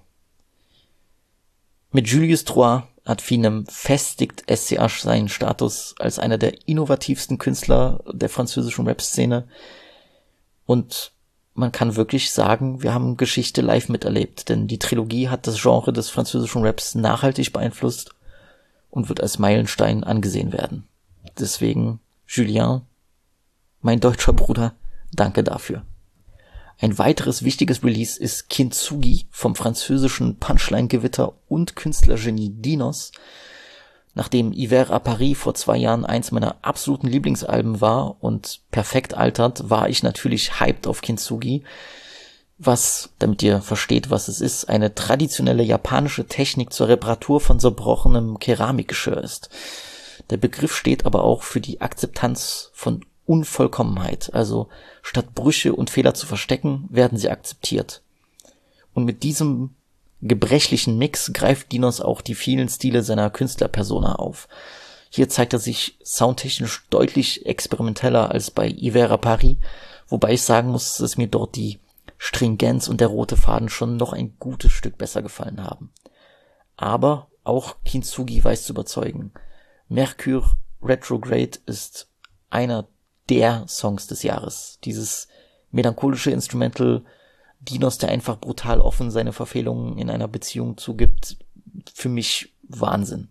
Mit Julius III ad finem festigt SCH seinen Status als einer der innovativsten Künstler der französischen Rap-Szene und man kann wirklich sagen, wir haben Geschichte live miterlebt, denn die Trilogie hat das Genre des französischen Raps nachhaltig beeinflusst und wird als Meilenstein angesehen werden. Deswegen, Julien, mein deutscher Bruder, danke dafür. Ein weiteres wichtiges Release ist Kintsugi vom französischen Punchline-Gewitter und Künstlergenie Dinos. Nachdem Hiver à Paris vor 2 Jahren eins meiner absoluten Lieblingsalben war und perfekt altert, war ich natürlich hyped auf Kintsugi, was, damit ihr versteht, was es ist, eine traditionelle japanische Technik zur Reparatur von zerbrochenem Keramikgeschirr ist. Der Begriff steht aber auch für die Akzeptanz von Unvollkommenheit, also statt Brüche und Fehler zu verstecken, werden sie akzeptiert. Und mit diesem gebrechlichen Mix greift Dinos auch die vielen Stile seiner Künstlerpersona auf. Hier zeigt er sich soundtechnisch deutlich experimenteller als bei Hiver à Paris, wobei ich sagen muss, dass mir dort die Stringenz und der rote Faden schon noch ein gutes Stück besser gefallen haben. Aber auch Kintsugi weiß zu überzeugen. Mercure Retrograde ist einer der Songs des Jahres. Dieses melancholische Instrumental, Dinos, der einfach brutal offen seine Verfehlungen in einer Beziehung zugibt, für mich Wahnsinn.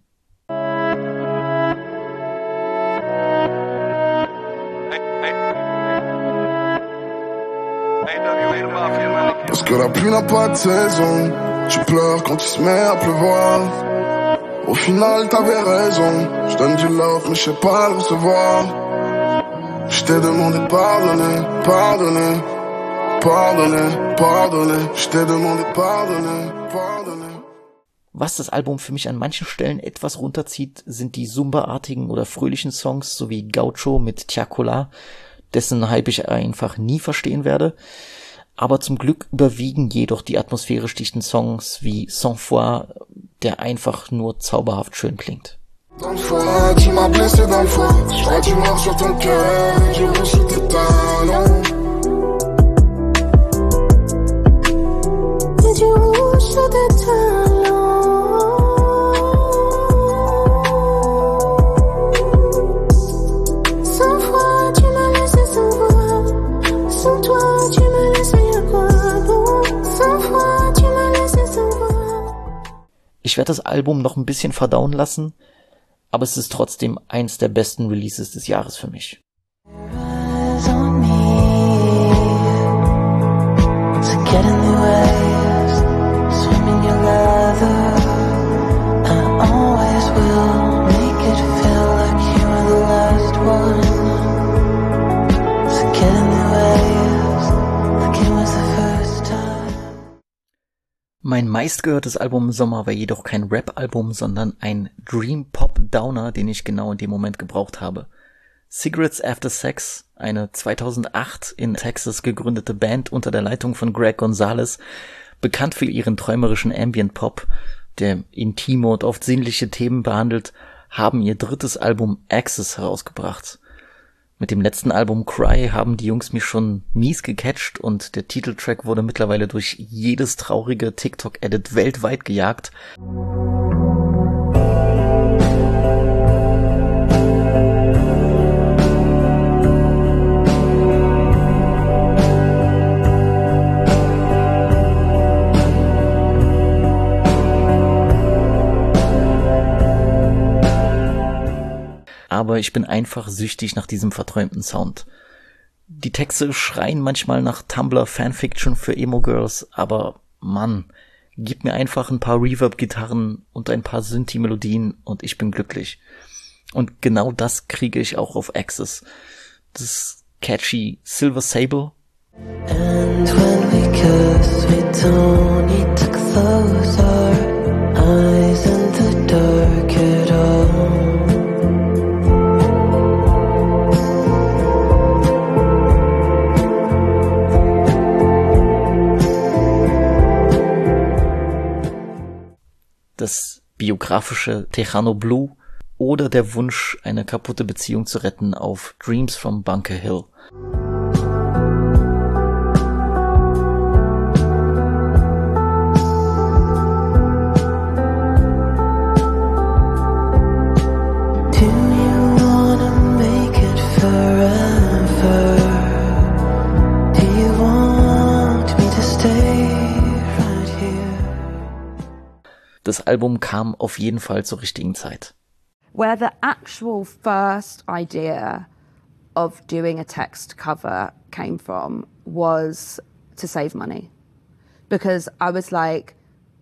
Parce que la pluie n'a pas de saison. Tu pleures quand il se met à pleuvoir. Au final t'avais raison. Je donne du love mais je sais pas le recevoir. Je t'ai demandé de pardonner, pardonner, pardonner, pardonner. Je t'ai demandé de pardonner, pardonner.
Was das Album für mich an manchen Stellen etwas runterzieht, sind die Zumba-artigen oder fröhlichen Songs sowie Gaucho mit Tiakola, dessen Hype ich einfach nie verstehen werde. Aber zum Glück überwiegen jedoch die atmosphärisch dichten Songs wie Sans Foi, der einfach nur zauberhaft schön klingt.
Dans le foie, tu m'as blessé dans le foie. Je crois du mort sur ton cœur, du rouge sous tes talons. Et du rouge sur tes talons. Sans foi, tu m'as laissé sans voix. Sans toi, tu m'as laissé à quoi bon. Sans foi, tu m'as laissé sans voix.
Ich werde das Album noch ein bisschen verdauen lassen, aber es ist trotzdem eins der besten Releases des Jahres für mich. Mein meistgehörtes Album im Sommer war jedoch kein Rap-Album, sondern ein Dream-Pop-Downer, den ich genau in dem Moment gebraucht habe. Cigarettes After Sex, eine 2008 in Texas gegründete Band unter der Leitung von Greg Gonzalez, bekannt für ihren träumerischen Ambient-Pop, der intime und oft sinnliche Themen behandelt, haben ihr drittes Album Access herausgebracht. Mit dem letzten Album Cry haben die Jungs mich schon mies gecatcht und der Titeltrack wurde mittlerweile durch jedes traurige TikTok-Edit weltweit gejagt. Aber ich bin einfach süchtig nach diesem verträumten Sound. Die Texte schreien manchmal nach Tumblr-Fanfiction für Emo-Girls, aber Mann, gib mir einfach ein paar Reverb-Gitarren und ein paar Synthi-Melodien und ich bin glücklich. Und genau das kriege ich auch auf Access. Das catchy Silver Sable. And when we kiss, we don't need to close our eyes in the dark at all. Das biografische Tejano Blue oder der Wunsch, eine kaputte Beziehung zu retten auf Dreams from Bunker Hill. Das Album kam auf jeden Fall zur richtigen Zeit.
Where the actual first idea of doing a text cover came from was to save money. Because I was like,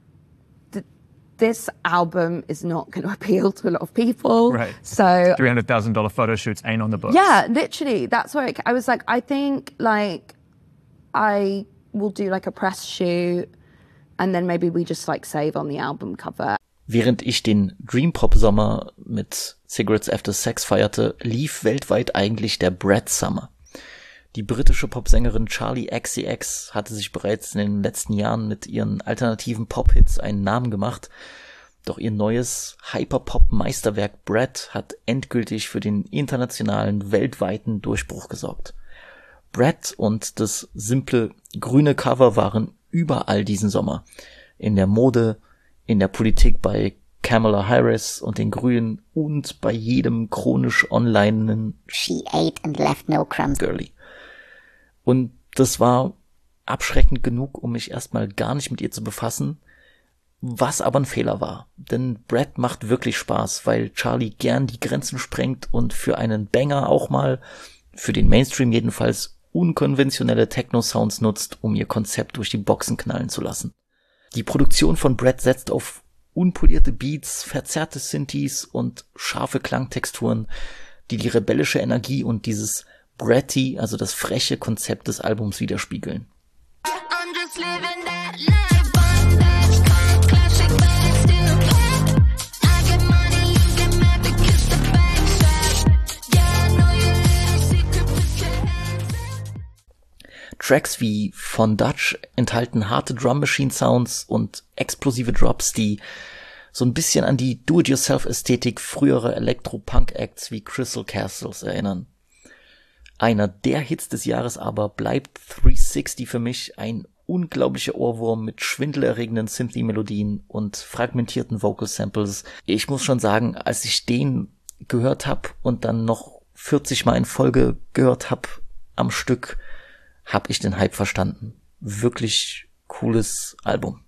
this album is not going to appeal to a lot of people.
Right.
So
$300,000 photo shoots ain't on the books.
Yeah, literally. That's where I was like, I think like I will do like a press shoot. And then maybe we just like save on the album cover.
Während ich den Dream-Pop-Sommer mit Cigarettes After Sex feierte, lief weltweit eigentlich der Brat Summer. Die britische Popsängerin Charli XCX hatte sich bereits in den letzten Jahren mit ihren alternativen Pop-Hits einen Namen gemacht. Doch ihr neues Hyperpop-Meisterwerk Brat hat endgültig für den internationalen, weltweiten Durchbruch gesorgt. Brat und das simple grüne Cover waren überall diesen Sommer. In der Mode, in der Politik bei Kamala Harris und den Grünen und bei jedem chronisch online
She ate and left no crumbs
Girlie. Und das war abschreckend genug, um mich erstmal gar nicht mit ihr zu befassen, was aber ein Fehler war. Denn Brad macht wirklich Spaß, weil Charlie gern die Grenzen sprengt und für einen Banger auch mal, für den Mainstream jedenfalls, unkonventionelle Techno-Sounds nutzt, um ihr Konzept durch die Boxen knallen zu lassen. Die Produktion von Brad setzt auf unpolierte Beats, verzerrte Synthes und scharfe Klangtexturen, die die rebellische Energie und dieses bratty, also das freche Konzept des Albums widerspiegeln. Tracks wie Von Dutch enthalten harte Drum Machine Sounds und explosive Drops, die so ein bisschen an die Do-it-yourself-Ästhetik früherer Elektro-Punk-Acts wie Crystal Castles erinnern. Einer der Hits des Jahres aber bleibt 360 für mich, ein unglaublicher Ohrwurm mit schwindelerregenden Synthie-Melodien und fragmentierten Vocal-Samples. Ich muss schon sagen, als ich den gehört habe und dann noch 40 Mal in Folge gehört habe am Stück, habe ich den Hype verstanden. Wirklich cooles Album.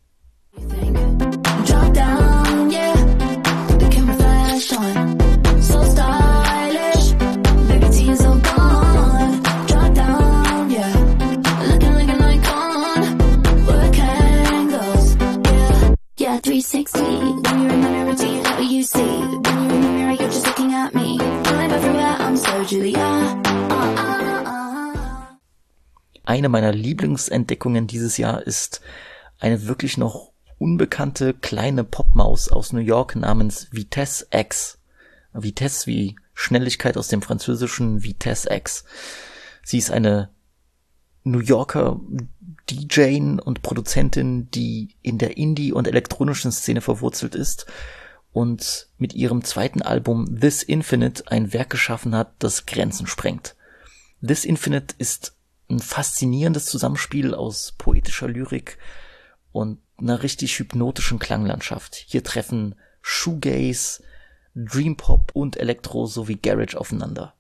Eine meiner Lieblingsentdeckungen dieses Jahr ist eine wirklich noch unbekannte kleine Popmaus aus New York namens Vitesse X. Vitesse wie Schnelligkeit aus dem französischen Vitesse X. Sie ist eine New Yorker DJ und Produzentin, die in der Indie- und elektronischen Szene verwurzelt ist und mit ihrem zweiten Album This Infinite ein Werk geschaffen hat, das Grenzen sprengt. This Infinite ist ein faszinierendes Zusammenspiel aus poetischer Lyrik und einer richtig hypnotischen Klanglandschaft. Hier treffen Shoegaze, Dream Pop und Elektro sowie Garage aufeinander.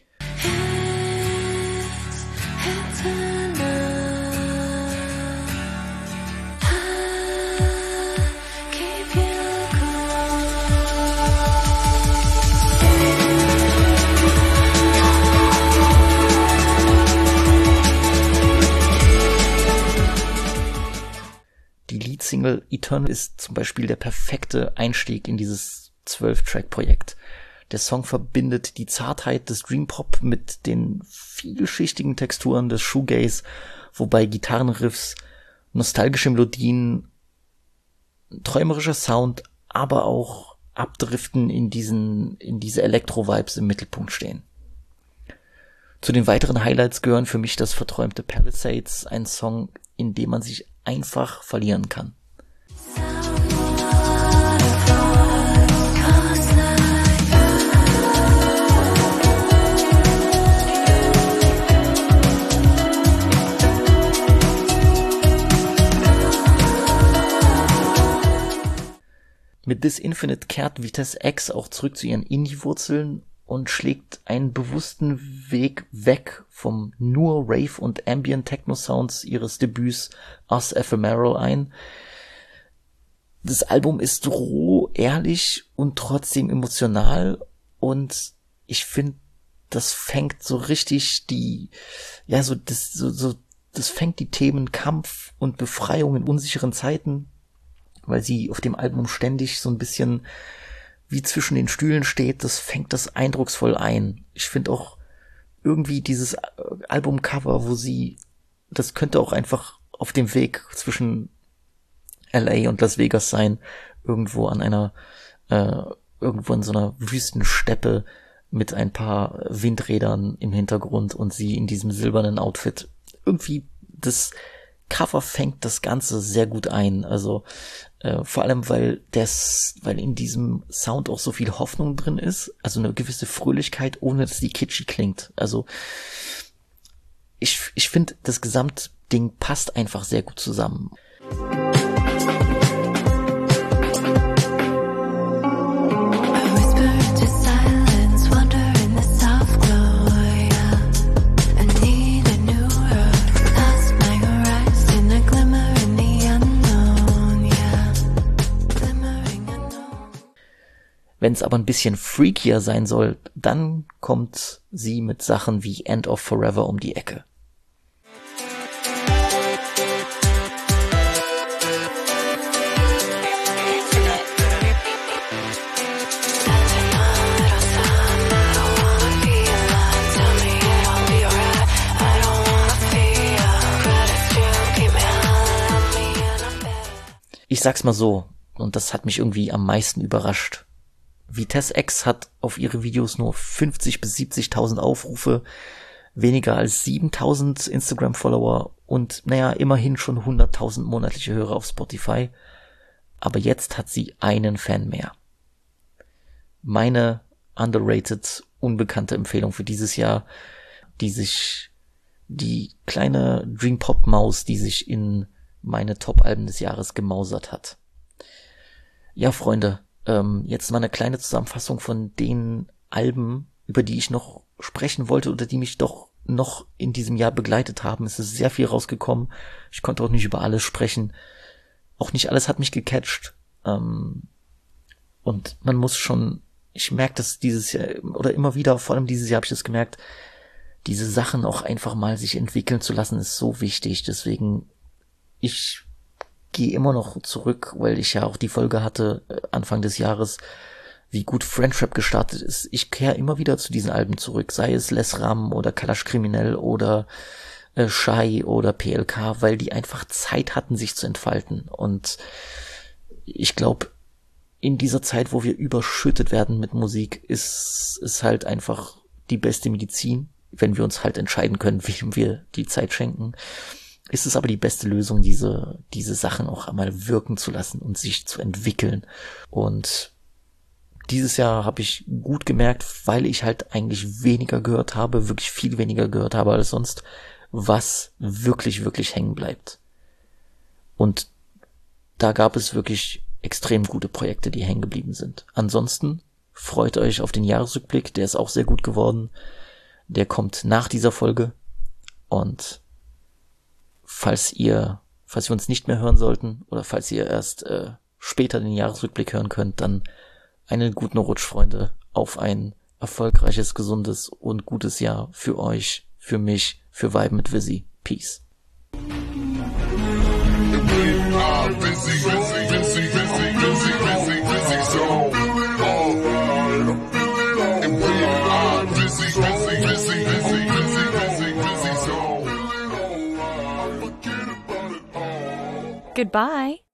Die Leadsingle Eternal ist zum Beispiel der perfekte Einstieg in dieses 12-Track-Projekt. Der Song verbindet die Zartheit des Dream Pop mit den vielschichtigen Texturen des Shoegaze, wobei Gitarrenriffs, nostalgische Melodien, träumerischer Sound, aber auch Abdriften in diese Elektro-Vibes im Mittelpunkt stehen. Zu den weiteren Highlights gehören für mich das verträumte Palisades, ein Song, in dem man sich einfach verlieren kann. Mit This Infinite kehrt Vitesse X auch zurück zu ihren Indie-Wurzeln und schlägt einen bewussten Weg weg vom nur Rave- und Ambient-Techno-Sounds ihres Debüts Us Ephemeral ein. Das Album ist roh, ehrlich und trotzdem emotional und ich finde, das fängt so richtig das fängt die Themen Kampf und Befreiung in unsicheren Zeiten, weil sie auf dem Album ständig so ein bisschen wie zwischen den Stühlen steht, das fängt das eindrucksvoll ein. Ich finde auch irgendwie dieses Albumcover, das könnte auch einfach auf dem Weg zwischen LA und Las Vegas sein, irgendwo in so einer Wüstensteppe mit ein paar Windrädern im Hintergrund und sie in diesem silbernen Outfit. Irgendwie, das Cover fängt das Ganze sehr gut ein, also vor allem, weil in diesem Sound auch so viel Hoffnung drin ist, also eine gewisse Fröhlichkeit, ohne dass die kitschy klingt. Also ich finde, das Gesamtding passt einfach sehr gut zusammen. Wenn es aber ein bisschen freakier sein soll, dann kommt sie mit Sachen wie End of Forever um die Ecke. Ich sag's mal so, und das hat mich irgendwie am meisten überrascht. Vitesse X hat auf ihre Videos nur 50.000 bis 70.000 Aufrufe, weniger als 7.000 Instagram-Follower und immerhin schon 100.000 monatliche Hörer auf Spotify. Aber jetzt hat sie einen Fan mehr. Meine underrated, unbekannte Empfehlung für dieses Jahr, die kleine Dream Pop Maus, die sich in meine Top-Alben des Jahres gemausert hat. Ja, Freunde, jetzt mal eine kleine Zusammenfassung von den Alben, über die ich noch sprechen wollte oder die mich doch noch in diesem Jahr begleitet haben. Es ist sehr viel rausgekommen. Ich konnte auch nicht über alles sprechen. Auch nicht alles hat mich gecatcht. Und man muss schon, ich merke das dieses Jahr, oder immer wieder, vor allem dieses Jahr habe ich das gemerkt, diese Sachen auch einfach mal sich entwickeln zu lassen, ist so wichtig. Deswegen, ich gehe immer noch zurück, weil ich ja auch die Folge hatte, Anfang des Jahres, wie gut Friendtrap gestartet ist. Ich kehre immer wieder zu diesen Alben zurück, sei es Les Ram oder Kalash Kriminell oder Shy oder PLK, weil die einfach Zeit hatten, sich zu entfalten. Und ich glaube, in dieser Zeit, wo wir überschüttet werden mit Musik, ist es halt einfach die beste Medizin, wenn wir uns halt entscheiden können, wem wir die Zeit schenken. Ist es aber die beste Lösung, diese Sachen auch einmal wirken zu lassen und sich zu entwickeln. Und dieses Jahr habe ich gut gemerkt, weil ich halt eigentlich weniger gehört habe, wirklich viel weniger gehört habe als sonst, was wirklich, wirklich hängen bleibt. Und da gab es wirklich extrem gute Projekte, die hängen geblieben sind. Ansonsten freut euch auf den Jahresrückblick, der ist auch sehr gut geworden. Der kommt nach dieser Folge. Und falls ihr uns nicht mehr hören sollten oder falls ihr erst später den Jahresrückblick hören könnt, dann einen guten Rutsch, Freunde, auf ein erfolgreiches, gesundes und gutes Jahr für euch, für mich, für Vibe mit Vizzy. Peace.
Goodbye.